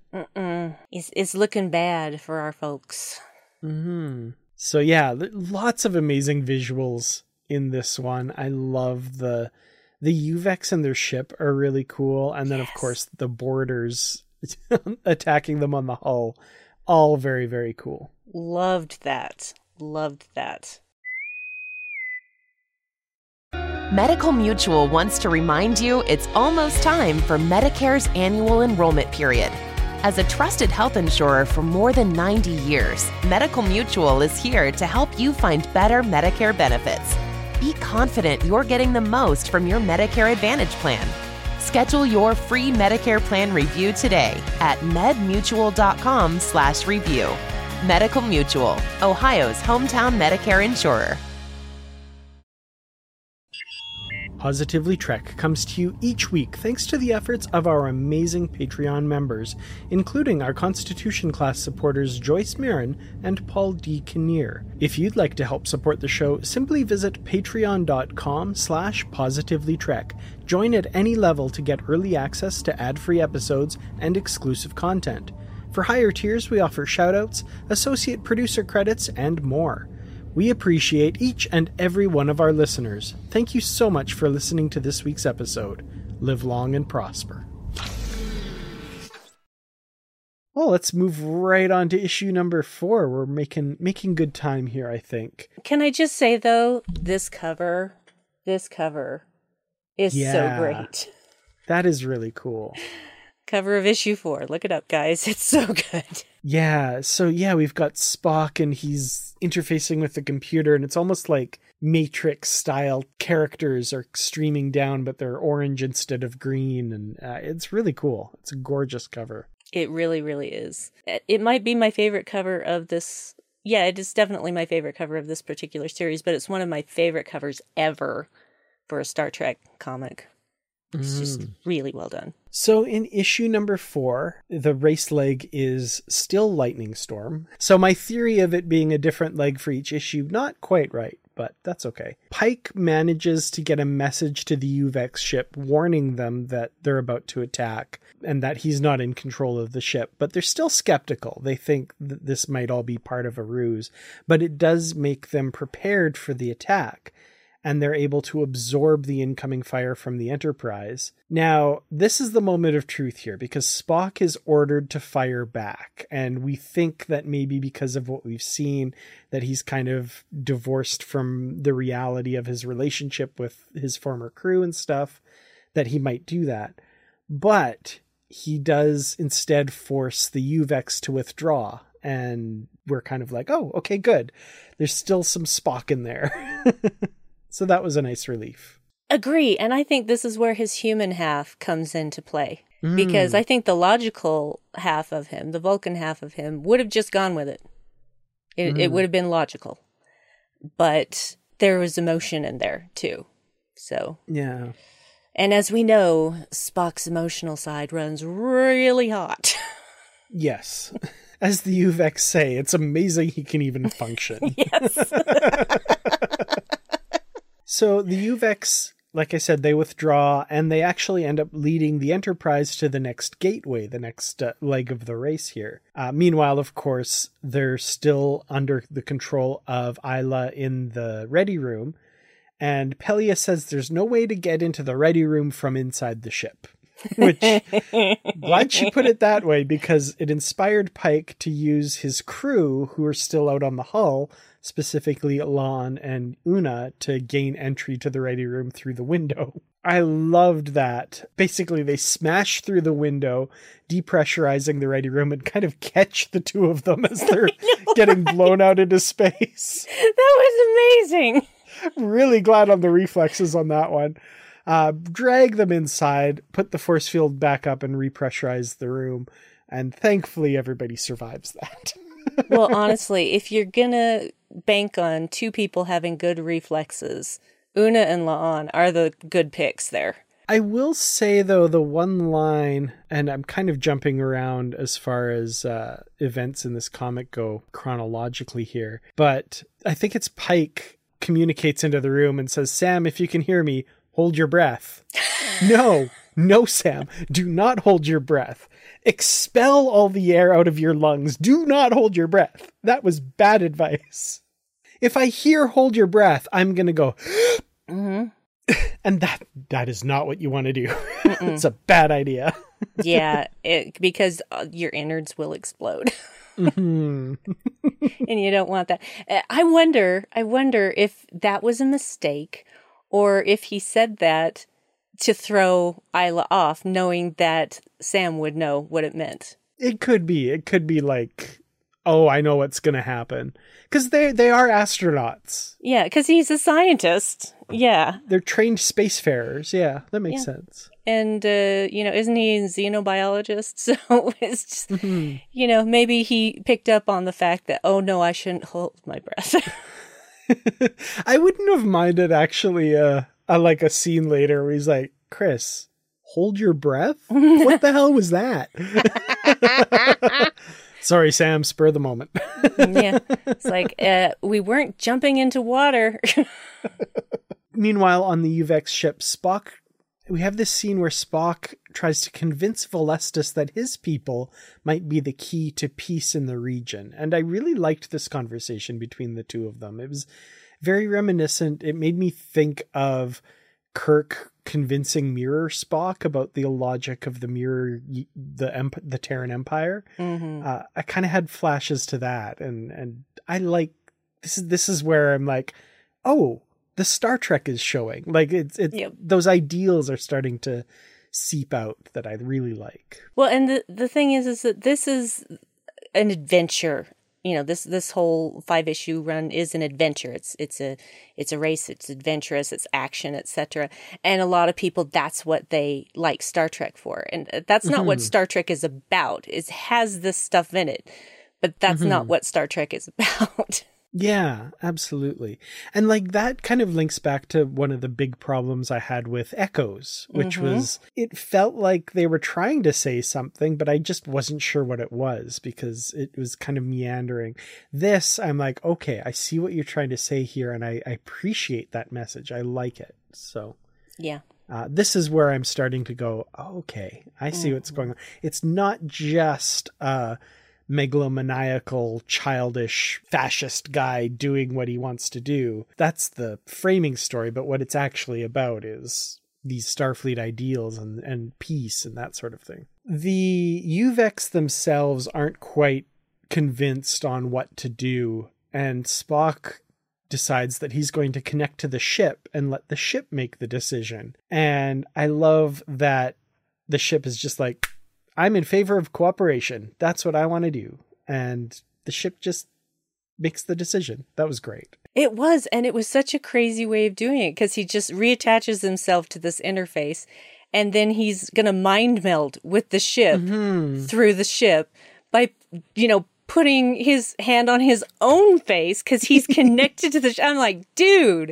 It's looking bad for our folks. Mm-hmm. So yeah, lots of amazing visuals in this one. I love the UVEX and their ship are really cool. And then, of course, the boarders attacking them on the hull. All very, very cool. Loved that. Medical Mutual wants to remind you it's almost time for Medicare's annual enrollment period. As a trusted health insurer for more than 90 years, Medical Mutual is here to help you find better Medicare benefits. Be confident you're getting the most from your Medicare Advantage plan. Schedule your free Medicare plan review today at medmutual.com/review. Medical Mutual, Ohio's hometown Medicare insurer. Positively Trek comes to you each week thanks to the efforts of our amazing Patreon members, including our Constitution class supporters Joyce Marin and Paul D. Kinnear. If you'd like to help support the show, simply visit patreon.com/positivelytrek. Join at any level to get early access to ad-free episodes and exclusive content. For higher tiers, we offer shoutouts, associate producer credits, and more. We appreciate each and every one of our listeners. Thank you so much for listening to this week's episode. Live long and prosper. Well, let's move right on to issue number 4. We're making good time here, I think. Can I just say, though, this cover is so great. That is really cool. Cover of issue 4. Look it up, guys. It's so good. Yeah. So, we've got Spock and he's interfacing with the computer, and it's almost like Matrix-style characters are streaming down, but they're orange instead of green. And it's really cool. It's a gorgeous cover. It really, really is. It might be my favorite cover of this. Yeah, it is definitely my favorite cover of this particular series, but it's one of my favorite covers ever for a Star Trek comic. It's just really well done. So in issue number 4, the race leg is still Lightning Storm. So my theory of it being a different leg for each issue, not quite right, but that's okay. Pike manages to get a message to the UVEX ship warning them that they're about to attack and that he's not in control of the ship, but they're still skeptical. They think that this might all be part of a ruse, but it does make them prepared for the attack, and they're able to absorb the incoming fire from the Enterprise. Now, this is the moment of truth here, because Spock is ordered to fire back, and we think that maybe because of what we've seen, that he's kind of divorced from the reality of his relationship with his former crew and stuff, that he might do that. But he does instead force the UVEX to withdraw, and we're kind of like, oh, okay, good. There's still some Spock in there. So that was a nice relief. Agree. And I think this is where his human half comes into play. Because I think the logical half of him, the Vulcan half of him, would have just gone with it. It would have been logical. But there was emotion in there, too. So. Yeah. And as we know, Spock's emotional side runs really hot. Yes. As the UVEX say, it's amazing he can even function. Yes. So the UVEX, like I said, they withdraw, and they actually end up leading the Enterprise to the next gateway, the next leg of the race here. Meanwhile, of course, they're still under the control of Isla in the ready room, and Pelia says there's no way to get into the ready room from inside the ship. Which, glad she put it that way, because it inspired Pike to use his crew, who are still out on the hull, specifically Lon and Una, to gain entry to the ready room through the window. I loved that. Basically, they smash through the window, depressurizing the ready room, and kind of catch the two of them as they're getting blown out into space. That was amazing. Really glad on the reflexes on that one. Drag them inside, put the force field back up, and repressurize the room. And thankfully, everybody survives that. Well, honestly, if you're going to bank on two people having good reflexes, Una and La'an are the good picks there. I will say, though, the one line, and I'm kind of jumping around as far as events in this comic go chronologically here, but I think it's Pike communicates into the room and says, "Sam, if you can hear me, hold your breath." No, Sam, do not hold your breath. Expel all the air out of your lungs. Do not hold your breath. That was bad advice. If I hear hold your breath, I'm going to go, and that is not what you want to do. It's a bad idea. Yeah, because your innards will explode. And you don't want that. I wonder if that was a mistake, or if he said that to throw Isla off, knowing that Sam would know what it meant. It could be. It could be like, oh, I know what's going to happen. Because they are astronauts. Yeah, because he's a scientist. Yeah. They're trained spacefarers. Yeah, that makes sense. And, isn't he a xenobiologist? So it's just, maybe he picked up on the fact that, oh, no, I shouldn't hold my breath. I wouldn't have minded, actually, like a scene later where he's like, "Chris, hold your breath? What the hell was that?" Sorry, Sam, spur the moment. Yeah. It's like, we weren't jumping into water. Meanwhile, on the UVEX ship, Spock we have this scene where Spock tries to convince Valestis that his people might be the key to peace in the region. And I really liked this conversation between the two of them. It was very reminiscent. It made me think of Kirk convincing Mirror Spock about the logic of the mirror, the Terran Empire. I kind of had flashes to that. And I like, this is where I'm like, oh, the Star Trek is showing. Like it's Yep. Those ideals are starting to seep out that I really like. Well, and the thing is that this is an adventure. You know, this whole 5-issue run is an adventure. It's a race. It's adventurous. It's action, etc. And a lot of people, that's what they like Star Trek for. And that's not what Star Trek is about. It has this stuff in it, but that's not what Star Trek is about. Yeah, absolutely. And like that kind of links back to one of the big problems I had with Echoes, which was it felt like they were trying to say something, but I just wasn't sure what it was because it was kind of meandering. This, I'm like, okay, I see what you're trying to say here, and I appreciate that message. I like it. So Yeah. This is where I'm starting to go, okay, I see what's going on. It's not just megalomaniacal, childish, fascist guy doing what he wants to do. That's the framing story, but what it's actually about is these Starfleet ideals and peace and that sort of thing. The UVEX themselves aren't quite convinced on what to do, and Spock decides that he's going to connect to the ship and let the ship make the decision. And I love that the ship is just like, I'm in favor of cooperation. That's what I want to do. And the ship just makes the decision. That was great. It was, and it was such a crazy way of doing it because he just reattaches himself to this interface, and then he's going to mind meld with the ship through the ship by, putting his hand on his own face because he's connected to the ship. I'm like, dude,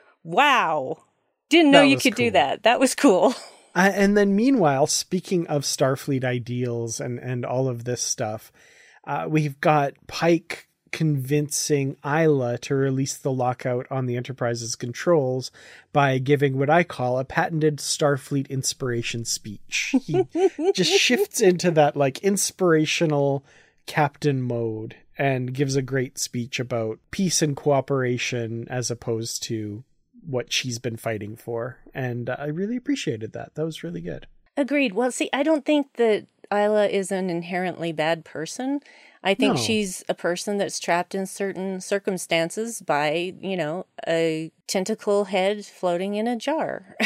wow. Didn't know you could do that. That was cool. And then meanwhile, speaking of Starfleet ideals and all of this stuff, we've got Pike convincing Isla to release the lockout on the Enterprise's controls by giving what I call a patented Starfleet inspiration speech. He just shifts into that like inspirational captain mode and gives a great speech about peace and cooperation as opposed to what she's been fighting for. And I really appreciated that. That was really good. Agreed. Well, see, I don't think that Isla is an inherently bad person. I think she's a person that's trapped in certain circumstances by, a tentacle head floating in a jar.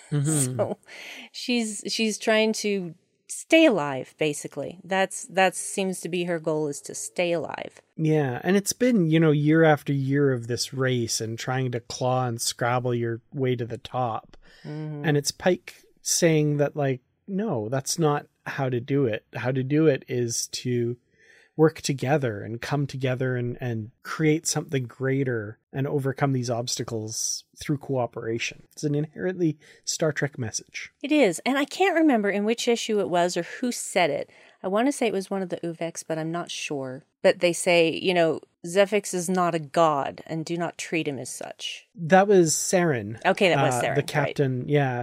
So she's trying to stay alive, basically. That seems to be her goal, is to stay alive. Yeah, and it's been, year after year of this race and trying to claw and scrabble your way to the top. And it's Pike saying that, like, no, that's not how to do it. How to do it is to work together and come together and create something greater and overcome these obstacles through cooperation. It's an inherently Star Trek message. It is. And I can't remember in which issue it was or who said it. I want to say it was one of the UVEX, but I'm not sure. But they say, Zefix is not a god and do not treat him as such. That was Saren. Okay, that was Saren. The captain, right. Yeah,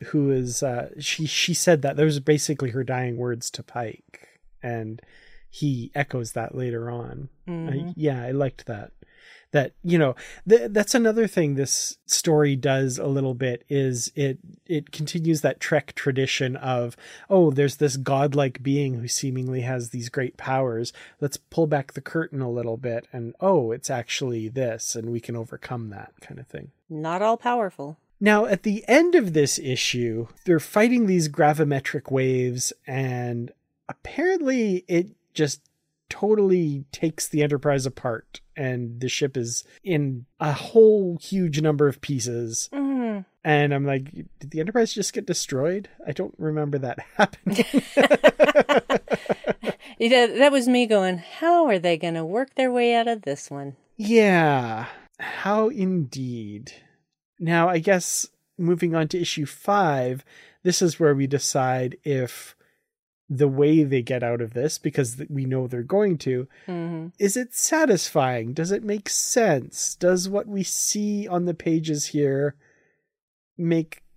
she said that. Those are basically her dying words to Pike. And he echoes that later on. I liked that. That, that's another thing this story does a little bit is it continues that Trek tradition of, there's this godlike being who seemingly has these great powers. Let's pull back the curtain a little bit and, it's actually this and we can overcome that kind of thing. Not all powerful. Now, at the end of this issue, they're fighting these gravimetric waves and apparently it just totally takes the Enterprise apart and the ship is in a whole huge number of pieces. And I'm like, did the Enterprise just get destroyed? I don't remember that happening. That was me going, how are they going to work their way out of this one? Yeah, how indeed. Now, I guess moving on to issue 5, this is where we decide if the way they get out of this, because we know they're going to, is it satisfying? Does it make sense? Does what we see on the pages here make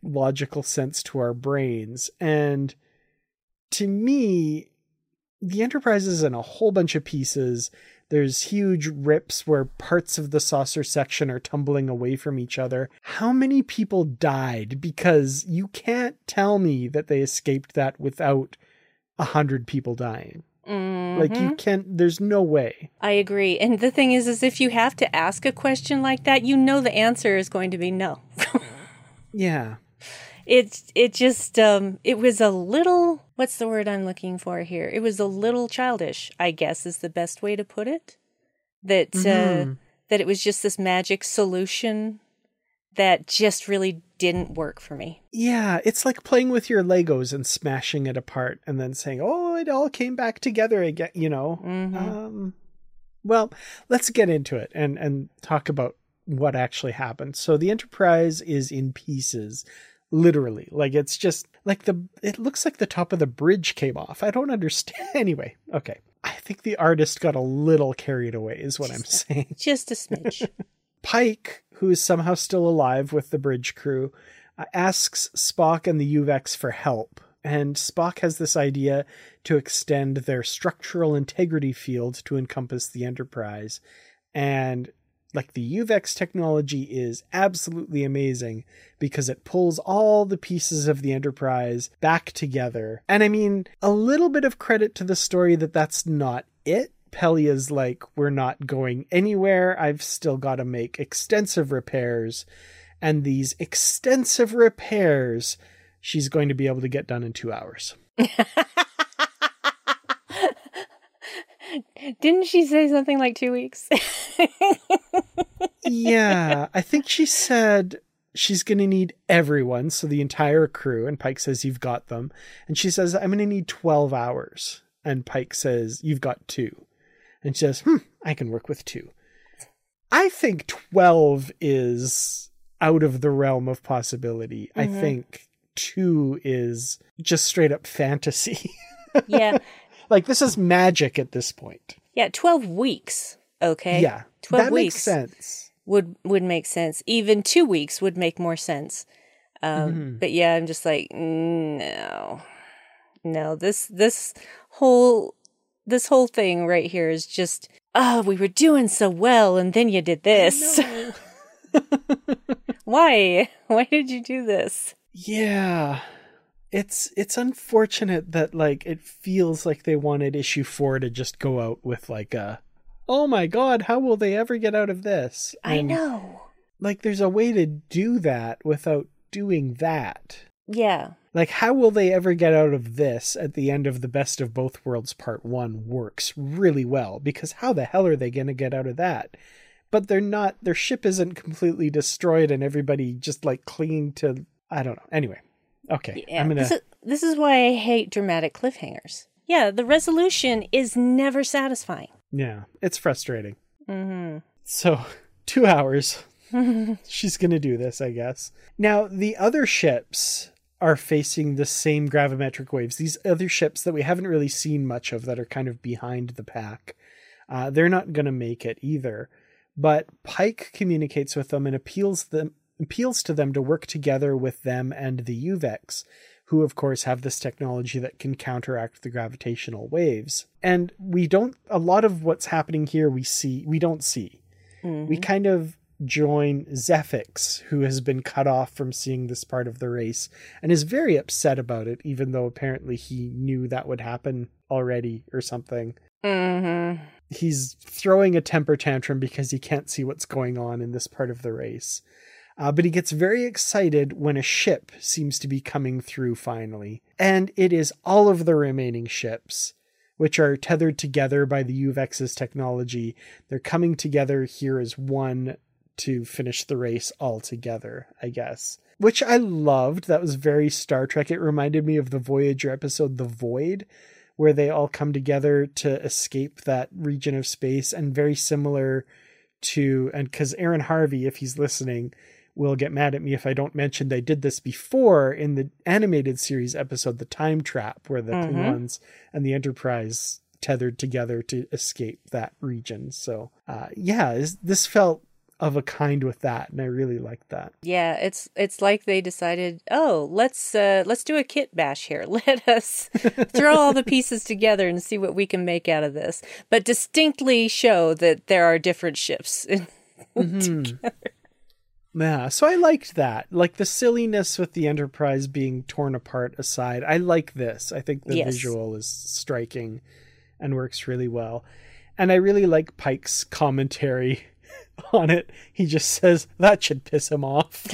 logical sense to our brains. And to me, the Enterprise is in a whole bunch of pieces. There's huge rips where parts of the saucer section are tumbling away from each other. How many people died? Because you can't tell me that they escaped that without 100 people dying. Mm-hmm. Like, you can't, there's no way. I agree. And the thing is if you have to ask a question like that, you know the answer is going to be no. Yeah. It just, it was a little, what's the word I'm looking for here? It was a little childish, I guess is the best way to put it. That, that it was just this magic solution that just really didn't work for me. Yeah, it's like playing with your Legos and smashing it apart and then saying, oh, it all came back together again, you know. Mm-hmm. Well, let's get into it and talk about what actually happened. So the Enterprise is in pieces, literally. Like, it's just like it looks like the top of the bridge came off. I don't understand. Anyway, okay. I think the artist got a little carried away is what I'm saying. Just a smidge. Pike, who is somehow still alive with the bridge crew, asks Spock and the UVEX for help. And Spock has this idea to extend their structural integrity field to encompass the Enterprise. And like, the UVEX technology is absolutely amazing because it pulls all the pieces of the Enterprise back together. And I mean, a little bit of credit to the story that's not it. Pelia's like, we're not going anywhere. I've still got to make extensive repairs. And these extensive repairs, she's going to be able to get done in 2 hours. Didn't she say something like 2 weeks? Yeah, I think she said she's going to need everyone, so the entire crew. And Pike says, you've got them. And she says, I'm going to need 12 hours. And Pike says, you've got 2. And she says, I can work with 2. I think 12 is out of the realm of possibility. Mm-hmm. I think 2 is just straight up fantasy. Yeah. Like, this is magic at this point. Yeah, 12 weeks. Okay. Yeah. 12 that weeks makes sense. Would make sense. Even 2 weeks would make more sense. But yeah, I'm just like, no, this whole thing right here is just, we were doing so well, and then you did this. Why did you do this? Yeah. It's unfortunate that, like, it feels like they wanted issue 4 to just go out with like oh my God, how will they ever get out of this? And, I know. Like, there's a way to do that without doing that. Yeah. Like, how will they ever get out of this at the end of the Best of Both Worlds Part 1 works really well, because how the hell are they going to get out of that? But they're not, their ship isn't completely destroyed and everybody just like clinging to, I don't know. Anyway. Okay. Yeah. This is why I hate dramatic cliffhangers. Yeah. The resolution is never satisfying. Yeah. It's frustrating. Mm-hmm. So 2 hours. She's going to do this, I guess. Now, the other ships are facing the same gravimetric waves. These other ships that we haven't really seen much of that are kind of behind the pack. They're not going to make it either. But Pike communicates with them and appeals to them to work together with them and the UVEX, who of course have this technology that can counteract the gravitational waves. And a lot of what's happening here we don't see. Mm-hmm. We kind of join Zephix, who has been cut off from seeing this part of the race and is very upset about it, even though apparently he knew that would happen already or something. Mm-hmm. He's throwing a temper tantrum because he can't see what's going on in this part of the race. But he gets very excited when a ship seems to be coming through finally. And it is all of the remaining ships, which are tethered together by the UVEX's technology. They're coming together here as one to finish the race all together, I guess. Which I loved. That was very Star Trek. It reminded me of the Voyager episode, The Void, where they all come together to escape that region of space, and very similar to, and because Aaron Harvey, if he's listening, will get mad at me if I don't mention they did this before in the animated series episode, The Time Trap, where the Klingons and the Enterprise tethered together to escape that region. So, this felt of a kind with that, and I really liked that. Yeah, it's like they decided, oh, let's do a kit bash here. Let us throw all the pieces together and see what we can make out of this, but distinctly show that there are different ships together. Yeah, so I liked that. Like the silliness with the Enterprise being torn apart aside, I like this. I think the visual is striking and works really well. And I really like Pike's commentary on it. He just says, that should piss him off.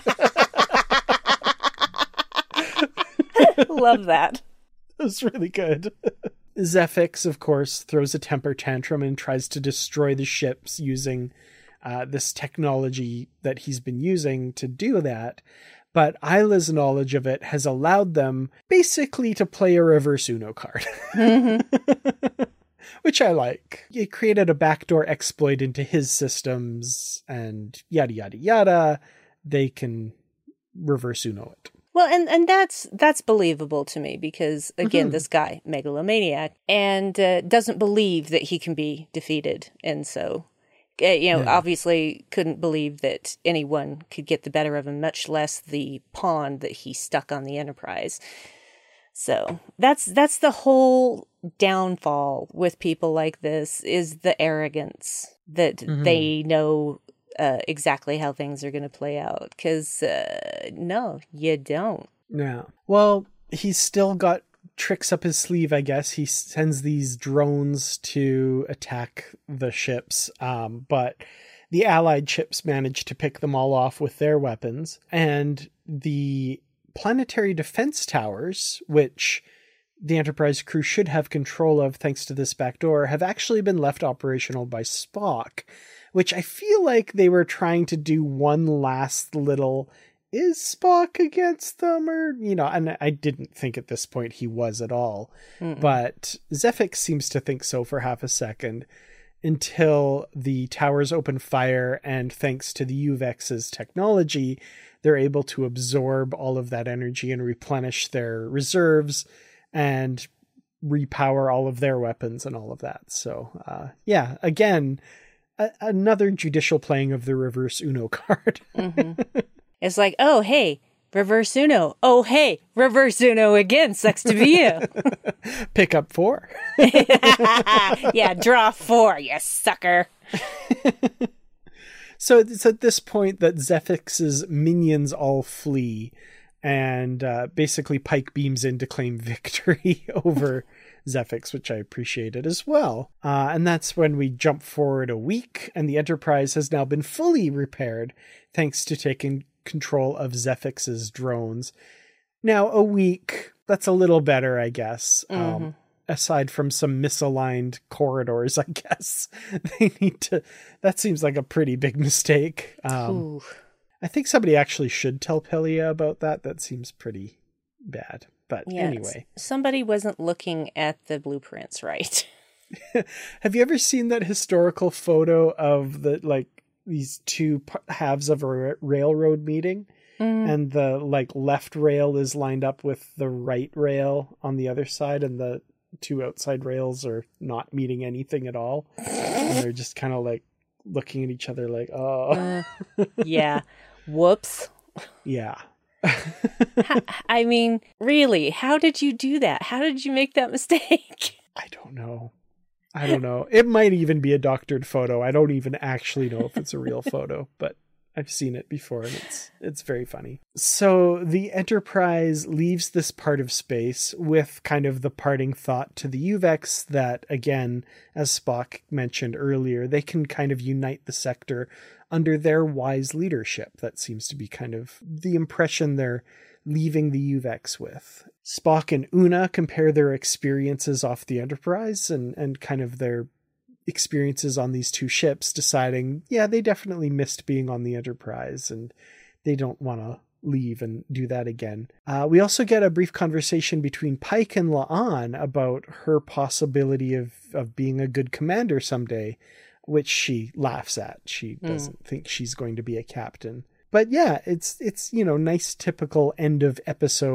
Love that. That's really good. Zephyx, of course, throws a temper tantrum and tries to destroy the ships using this technology that he's been using to do that. But Isla's knowledge of it has allowed them basically to play a reverse Uno card. Which I like. It created a backdoor exploit into his systems and yada, yada, yada. They can reverse Uno it. Well, and that's believable to me because, again, this guy, megalomaniac, and doesn't believe that he can be defeated. And so, obviously couldn't believe that anyone could get the better of him, much less the pawn that he stuck on the Enterprise. So that's the whole downfall with people like this, is the arrogance that they know exactly how things are going to play out. Because no, you don't. Yeah. Well, he's still got tricks up his sleeve, I guess. He sends these drones to attack the ships, but the Allied ships manage to pick them all off with their weapons. And the planetary defense towers, which the Enterprise crew should have control of thanks to this backdoor, have actually been left operational by Spock, which I feel like they were trying to do one last little, is Spock against them? Or, and I didn't think at this point he was at all. But Zephyx seems to think so for half a second, until the towers open fire, and thanks to the UVEX's technology, they're able to absorb all of that energy and replenish their reserves and repower all of their weapons and all of that. So, again, another judicial playing of the reverse Uno card. It's like, oh, hey, reverse Uno. Oh, hey, reverse Uno again. Sucks to be you. Pick up 4. Yeah, draw 4, you sucker. So it's at this point that Zephyx's minions all flee, and basically Pike beams in to claim victory over Zephyx, which I appreciated as well. And that's when we jump forward a week, and the Enterprise has now been fully repaired thanks to taking control of Zephyx's drones. Now, a week, that's a little better, I guess. Aside from some misaligned corridors, I guess. They need to... That seems like a pretty big mistake. I think somebody actually should tell Pelia about that. That seems pretty bad. But anyway. Somebody wasn't looking at the blueprints right. Have you ever seen that historical photo of these two halves of a railroad meeting? And the left rail is lined up with the right rail on the other side, and the two outside rails are not meeting anything at all. And they're just kind of looking at each other like, oh. Yeah. Whoops. Yeah. I mean, really, how did you do that? How did you make that mistake? I don't know. It might even be a doctored photo. I don't even actually know if it's a real photo, but I've seen it before, and it's very funny. So the Enterprise leaves this part of space with kind of the parting thought to the UVEX that, again, as Spock mentioned earlier, they can kind of unite the sector under their wise leadership. That seems to be kind of the impression they're leaving the UVEX with. Spock and Una compare their experiences off the Enterprise and kind of their experiences on these two ships, deciding, yeah, they definitely missed being on the Enterprise and they don't want to leave and do that again. We also get a brief conversation between Pike and La'an about her possibility of being a good commander someday, which she laughs at. She doesn't think she's going to be a captain. But yeah, it's nice typical end of episode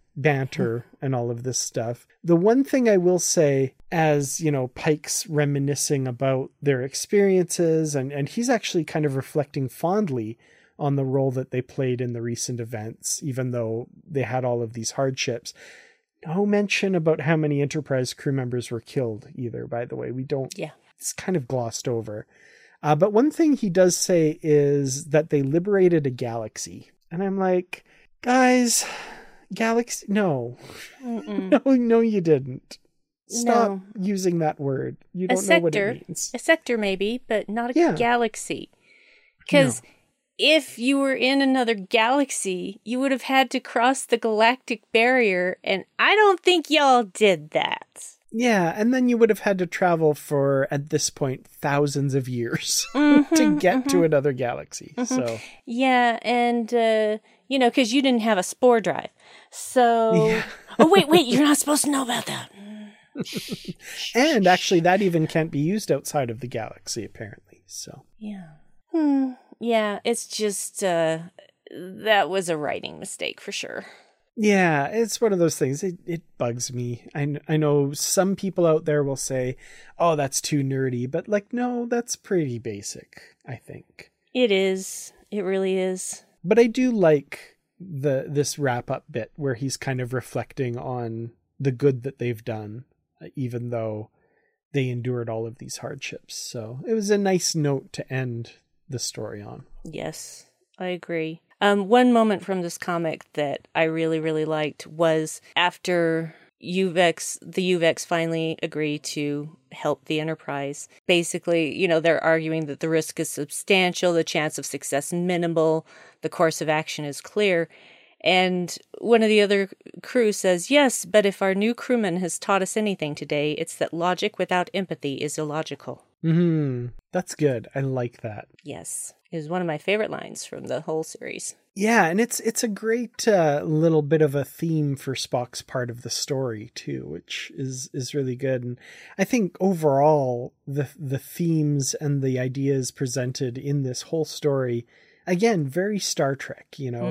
banter and all of this stuff. The one thing I will say, as you know, Pike's reminiscing about their experiences, and he's actually kind of reflecting fondly on the role that they played in the recent events, even though they had all of these hardships. No mention about how many Enterprise crew members were killed either, by the way. We don't, it's kind of glossed over. But one thing he does say is that they liberated a galaxy. And I'm like, guys, galaxy, no. No, you didn't. Stop using that word. You don't know what it means. A sector maybe, but not a galaxy. Because if you were in another galaxy, you would have had to cross the galactic barrier, and I don't think y'all did that. Yeah, and then you would have had to travel for, at this point, thousands of years to get to another galaxy. So yeah, and, because you didn't have a spore drive. So, oh, wait, you're not supposed to know about that. And actually, that even can't be used outside of the galaxy, apparently. So yeah. Yeah, it's just, that was a writing mistake for sure. Yeah, it's one of those things. It bugs me. I know some people out there will say, oh, that's too nerdy. But no, that's pretty basic, I think. It is. It really is. But I do like this wrap-up bit where he's kind of reflecting on the good that they've done, even though they endured all of these hardships. So it was a nice note to end the story on. Yes, I agree. One moment from this comic that I really, really liked was after the UVEX finally agree to help the Enterprise. Basically, they're arguing that the risk is substantial, the chance of success minimal, the course of action is clear. And one of the other crew says, yes, but if our new crewman has taught us anything today, it's that logic without empathy is illogical. That's good. I like that. Yes. It was one of my favorite lines from the whole series. Yeah, and it's a great little bit of a theme for Spock's part of the story too, which is really good. And I think overall the themes and the ideas presented in this whole story, again, very Star Trek,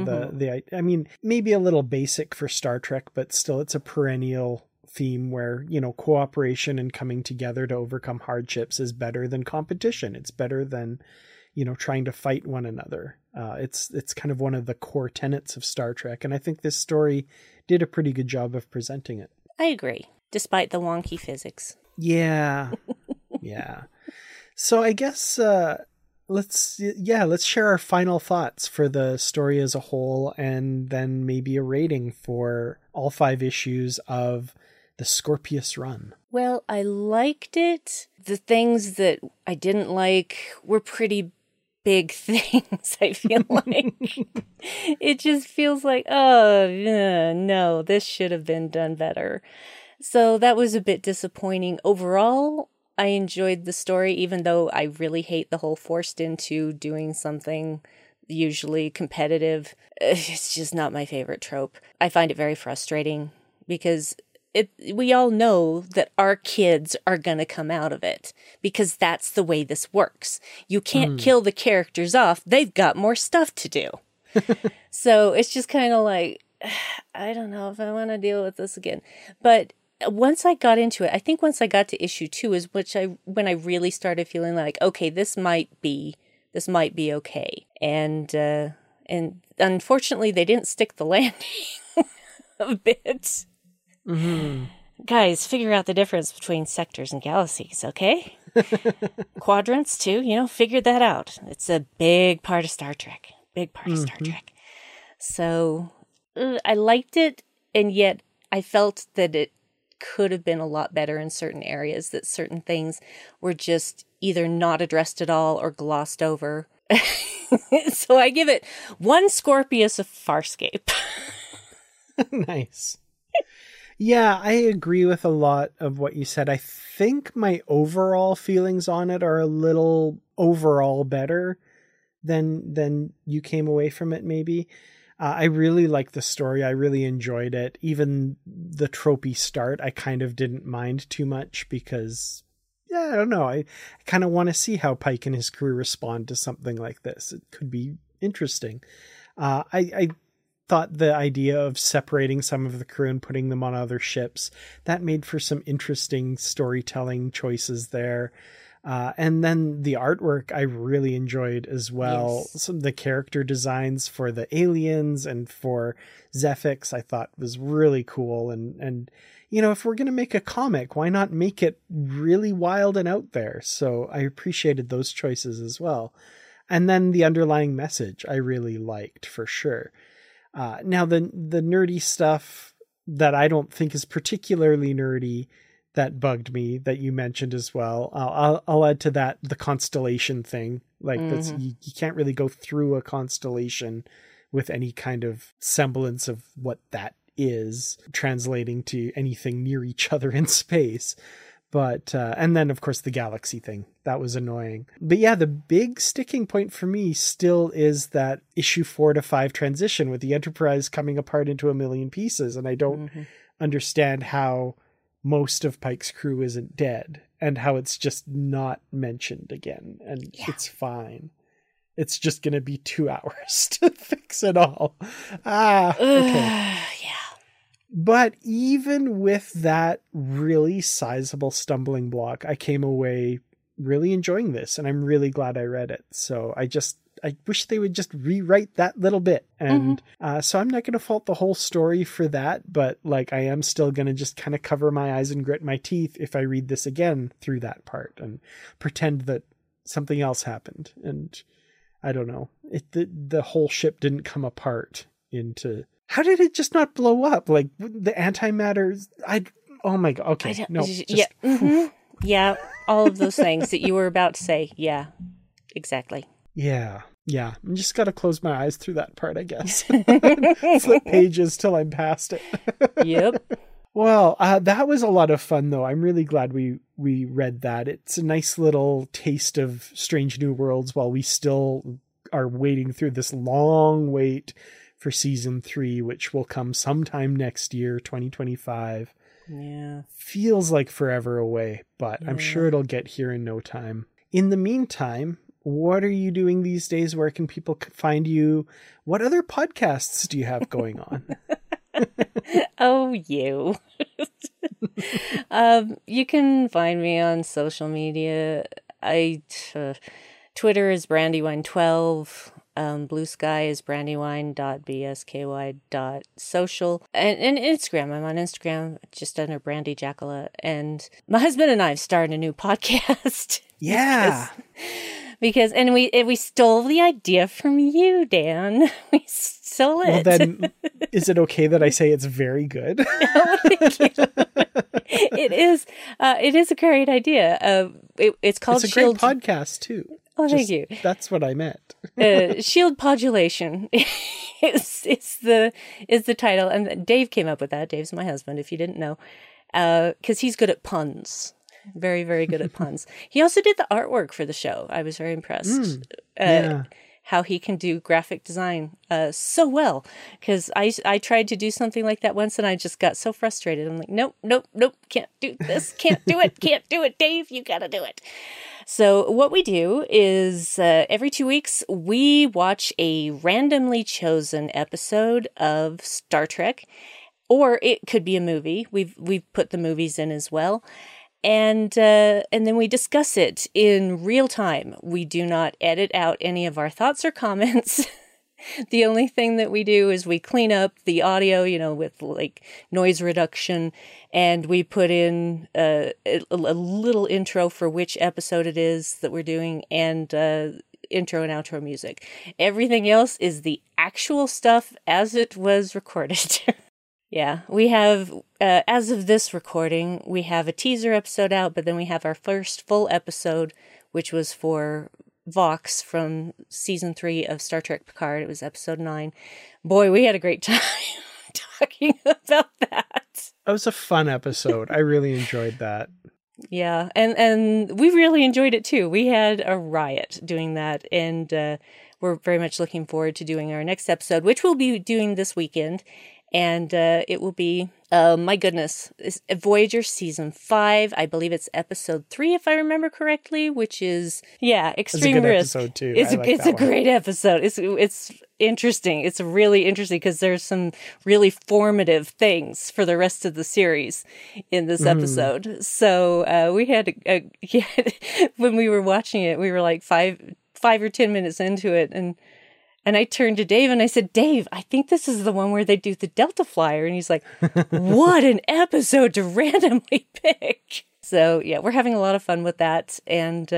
I mean, maybe a little basic for Star Trek, but still it's a perennial theme where, cooperation and coming together to overcome hardships is better than competition. It's better than, trying to fight one another. It's kind of one of the core tenets of Star Trek. And I think this story did a pretty good job of presenting it. I agree, despite the wonky physics. Yeah. Yeah. So I guess, let's share our final thoughts for the story as a whole, and then maybe a rating for all 5 issues of the Scorpius run. Well, I liked it. The things that I didn't like were pretty big things, I feel like. It just feels like, no, this should have been done better. So that was a bit disappointing. Overall, I enjoyed the story, even though I really hate the whole forced into doing something usually competitive. It's just not my favorite trope. I find it very frustrating because we all know that our kids are going to come out of it because that's the way this works. You can't kill the characters off. They've got more stuff to do. So it's just kind of like, I don't know if I want to deal with this again. But once I got into it, I think once I got to issue 2 is when I really started feeling like, okay, this might be okay. And unfortunately they didn't stick the landing a bit. Guys, figure out the difference between sectors and galaxies, okay? Quadrants too, figure that out. It's a big part of Star Trek. Star Trek. So I liked it, and yet I felt that it could have been a lot better in certain areas, that certain things were just either not addressed at all or glossed over. So I give it 1 Scorpius of Farscape. Nice. Yeah, I agree with a lot of what you said. I think my overall feelings on it are a little overall better than you came away from it, maybe. I really liked the story. I really enjoyed it. Even the tropey start, I kind of didn't mind too much because, I don't know. I kind of want to see how Pike and his crew respond to something like this. It could be interesting. I thought the idea of separating some of the crew and putting them on other ships, that made for some interesting storytelling choices there. And then the artwork I really enjoyed as well. Yes. Some of the character designs for the aliens and for Zephyx I thought was really cool. And you know, if we're going to make a comic, why not make it really wild and out there? So I appreciated those choices as well. And then the underlying message I really liked for sure. Now the nerdy stuff that I don't think is particularly nerdy that bugged me that you mentioned as well. I'll add to that the constellation thing. Like that's you can't really go through a constellation with any kind of semblance of what that is translating to anything near each other in space. But, and then of course the galaxy thing, that was annoying. But yeah, the big sticking point for me still is that issue 4 to 5 transition with the Enterprise coming apart into a million pieces. And I don't understand how most of Pike's crew isn't dead and how it's just not mentioned again. And it's fine. It's just going to be 2 hours to fix it all. Okay. But even with that really sizable stumbling block, I came away really enjoying this, and I'm really glad I read it. So I wish they would just rewrite that little bit. And so I'm not going to fault the whole story for that, but like I am still going to just kind of cover my eyes and grit my teeth if I read this again through that part and pretend that something else happened. And I don't know, the whole ship didn't come apart into... How did it just not blow up? Like the antimatter, oh my God. Okay. No. Yeah. All of those things that you were about to say. Yeah, exactly. Yeah. I just got to close my eyes through that part, I guess. Flip pages till I'm past it. Yep. Well, that was a lot of fun though. I'm really glad we read that. It's a nice little taste of Strange New Worlds while we still are waiting through this long wait for season 3, which will come sometime next year, 2025. Yeah. Feels like forever away, but I'm sure it'll get here in no time. In the meantime, what are you doing these days? Where can people find you? What other podcasts do you have going on? Oh, you. You can find me on social media. Twitter is Brandywine12. Blue Sky is brandywine.bsky.social. And Instagram, I'm on Instagram just under Brandy Jackala. And my husband and I have started a new podcast. Yeah. because we stole the idea from you, Dan. We stole it. Well, then, is it okay that I say it's very good? It is. It is a great idea. It's called It's a great podcast too. Oh, thank you. That's what I meant. Shield Podulation is the title, and Dave came up with that. Dave's my husband, if you didn't know, because he's good at puns, very, very good at puns. He also did the artwork for the show. I was very impressed. How he can do graphic design so well. Because I tried to do something like that once, and I just got so frustrated. I'm like, nope, can't do this, can't do it, Dave, you gotta do it. So what we do is every 2 weeks, we watch a randomly chosen episode of Star Trek, or it could be a movie. We've put the movies in as well. And then we discuss it in real time. We do not edit out any of our thoughts or comments. The only thing that we do is we clean up the audio, with like noise reduction, and we put in a little intro for which episode it is that we're doing, and intro and outro music. Everything else is the actual stuff as it was recorded. Yeah, we have, as of this recording, we have a teaser episode out, but then we have our first full episode, which was for Vox from season 3 of Star Trek Picard. It was episode 9. Boy, we had a great time talking about that. That was a fun episode. I really enjoyed that. Yeah, and we really enjoyed it too. We had a riot doing that, and we're very much looking forward to doing our next episode, which we'll be doing this weekend. And it will be, my goodness, it's Voyager Season 5. I believe it's Episode 3, if I remember correctly, which is, Extreme Risk. Episode too. It's a great episode. It's interesting. It's really interesting because there's some really formative things for the rest of the series in this episode. So we had, when we were watching it, we were like 5 or 10 minutes into it, and I turned to Dave and I said, Dave, I think this is the one where they do the Delta Flyer. And he's like, what an episode to randomly pick. So yeah, we're having a lot of fun with that. And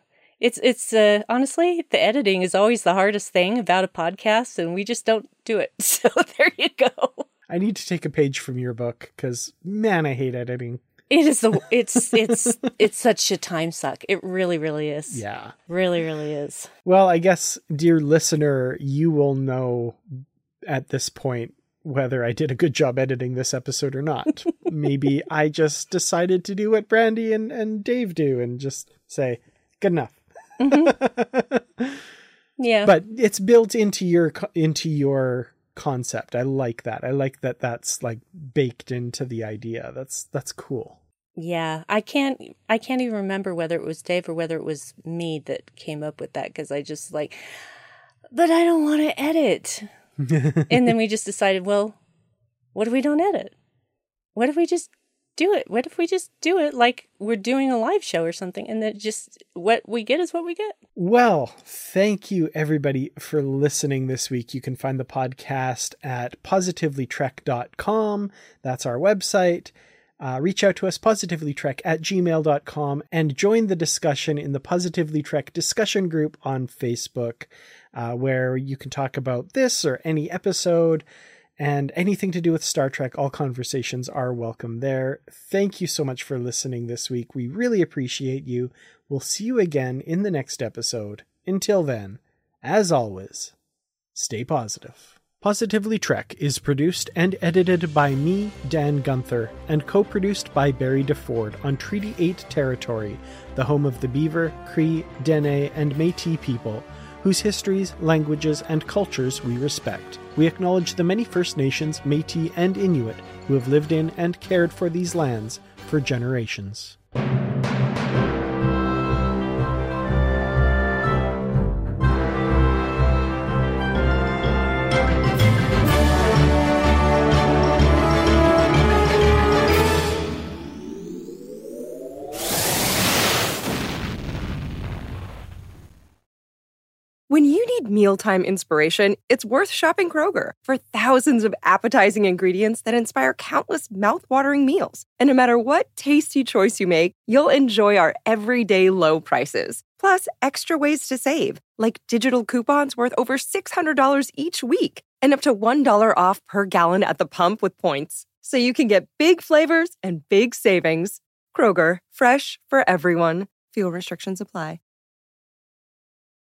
it's honestly, the editing is always the hardest thing about a podcast, and we just don't do it. So there you go. I need to take a page from your book because, man, I hate editing. It is it's such a time suck. It really, really is. Yeah. Really, really is. Well, I guess, dear listener, you will know at this point whether I did a good job editing this episode or not. Maybe I just decided to do what Brandy and Dave do and just say, good enough. Mm-hmm. Yeah. But it's built into your concept. I like that. I like that that's like baked into the idea. That's cool. Yeah, I can't even remember whether it was Dave or whether it was me that came up with that, because I just like, but I don't want to edit. And then we just decided, well, what if we don't edit? What if we just do it? What if we just do it like we're doing a live show or something, and then just what we get is what we get? Well, thank you everybody for listening this week. You can find the podcast at positivelytrek.com. That's our website. Reach out to us, positivelytrek@gmail.com, and join the discussion in the Positively Trek discussion group on Facebook, where you can talk about this or any episode and anything to do with Star Trek. All conversations are welcome there. Thank you so much for listening this week. We really appreciate you. We'll see you again in the next episode. Until then, as always, stay positive. Positively Trek is produced and edited by me, Dan Gunther, and co-produced by Barry DeFord on Treaty 8 territory, the home of the Beaver, Cree, Dene, and Métis people, whose histories, languages, and cultures we respect. We acknowledge the many First Nations, Métis, and Inuit who have lived in and cared for these lands for generations. When you need mealtime inspiration, it's worth shopping Kroger for thousands of appetizing ingredients that inspire countless mouth-watering meals. And no matter what tasty choice you make, you'll enjoy our everyday low prices. Plus, extra ways to save, like digital coupons worth over $600 each week and up to $1 off per gallon at the pump with points. So you can get big flavors and big savings. Kroger, fresh for everyone. Fuel restrictions apply.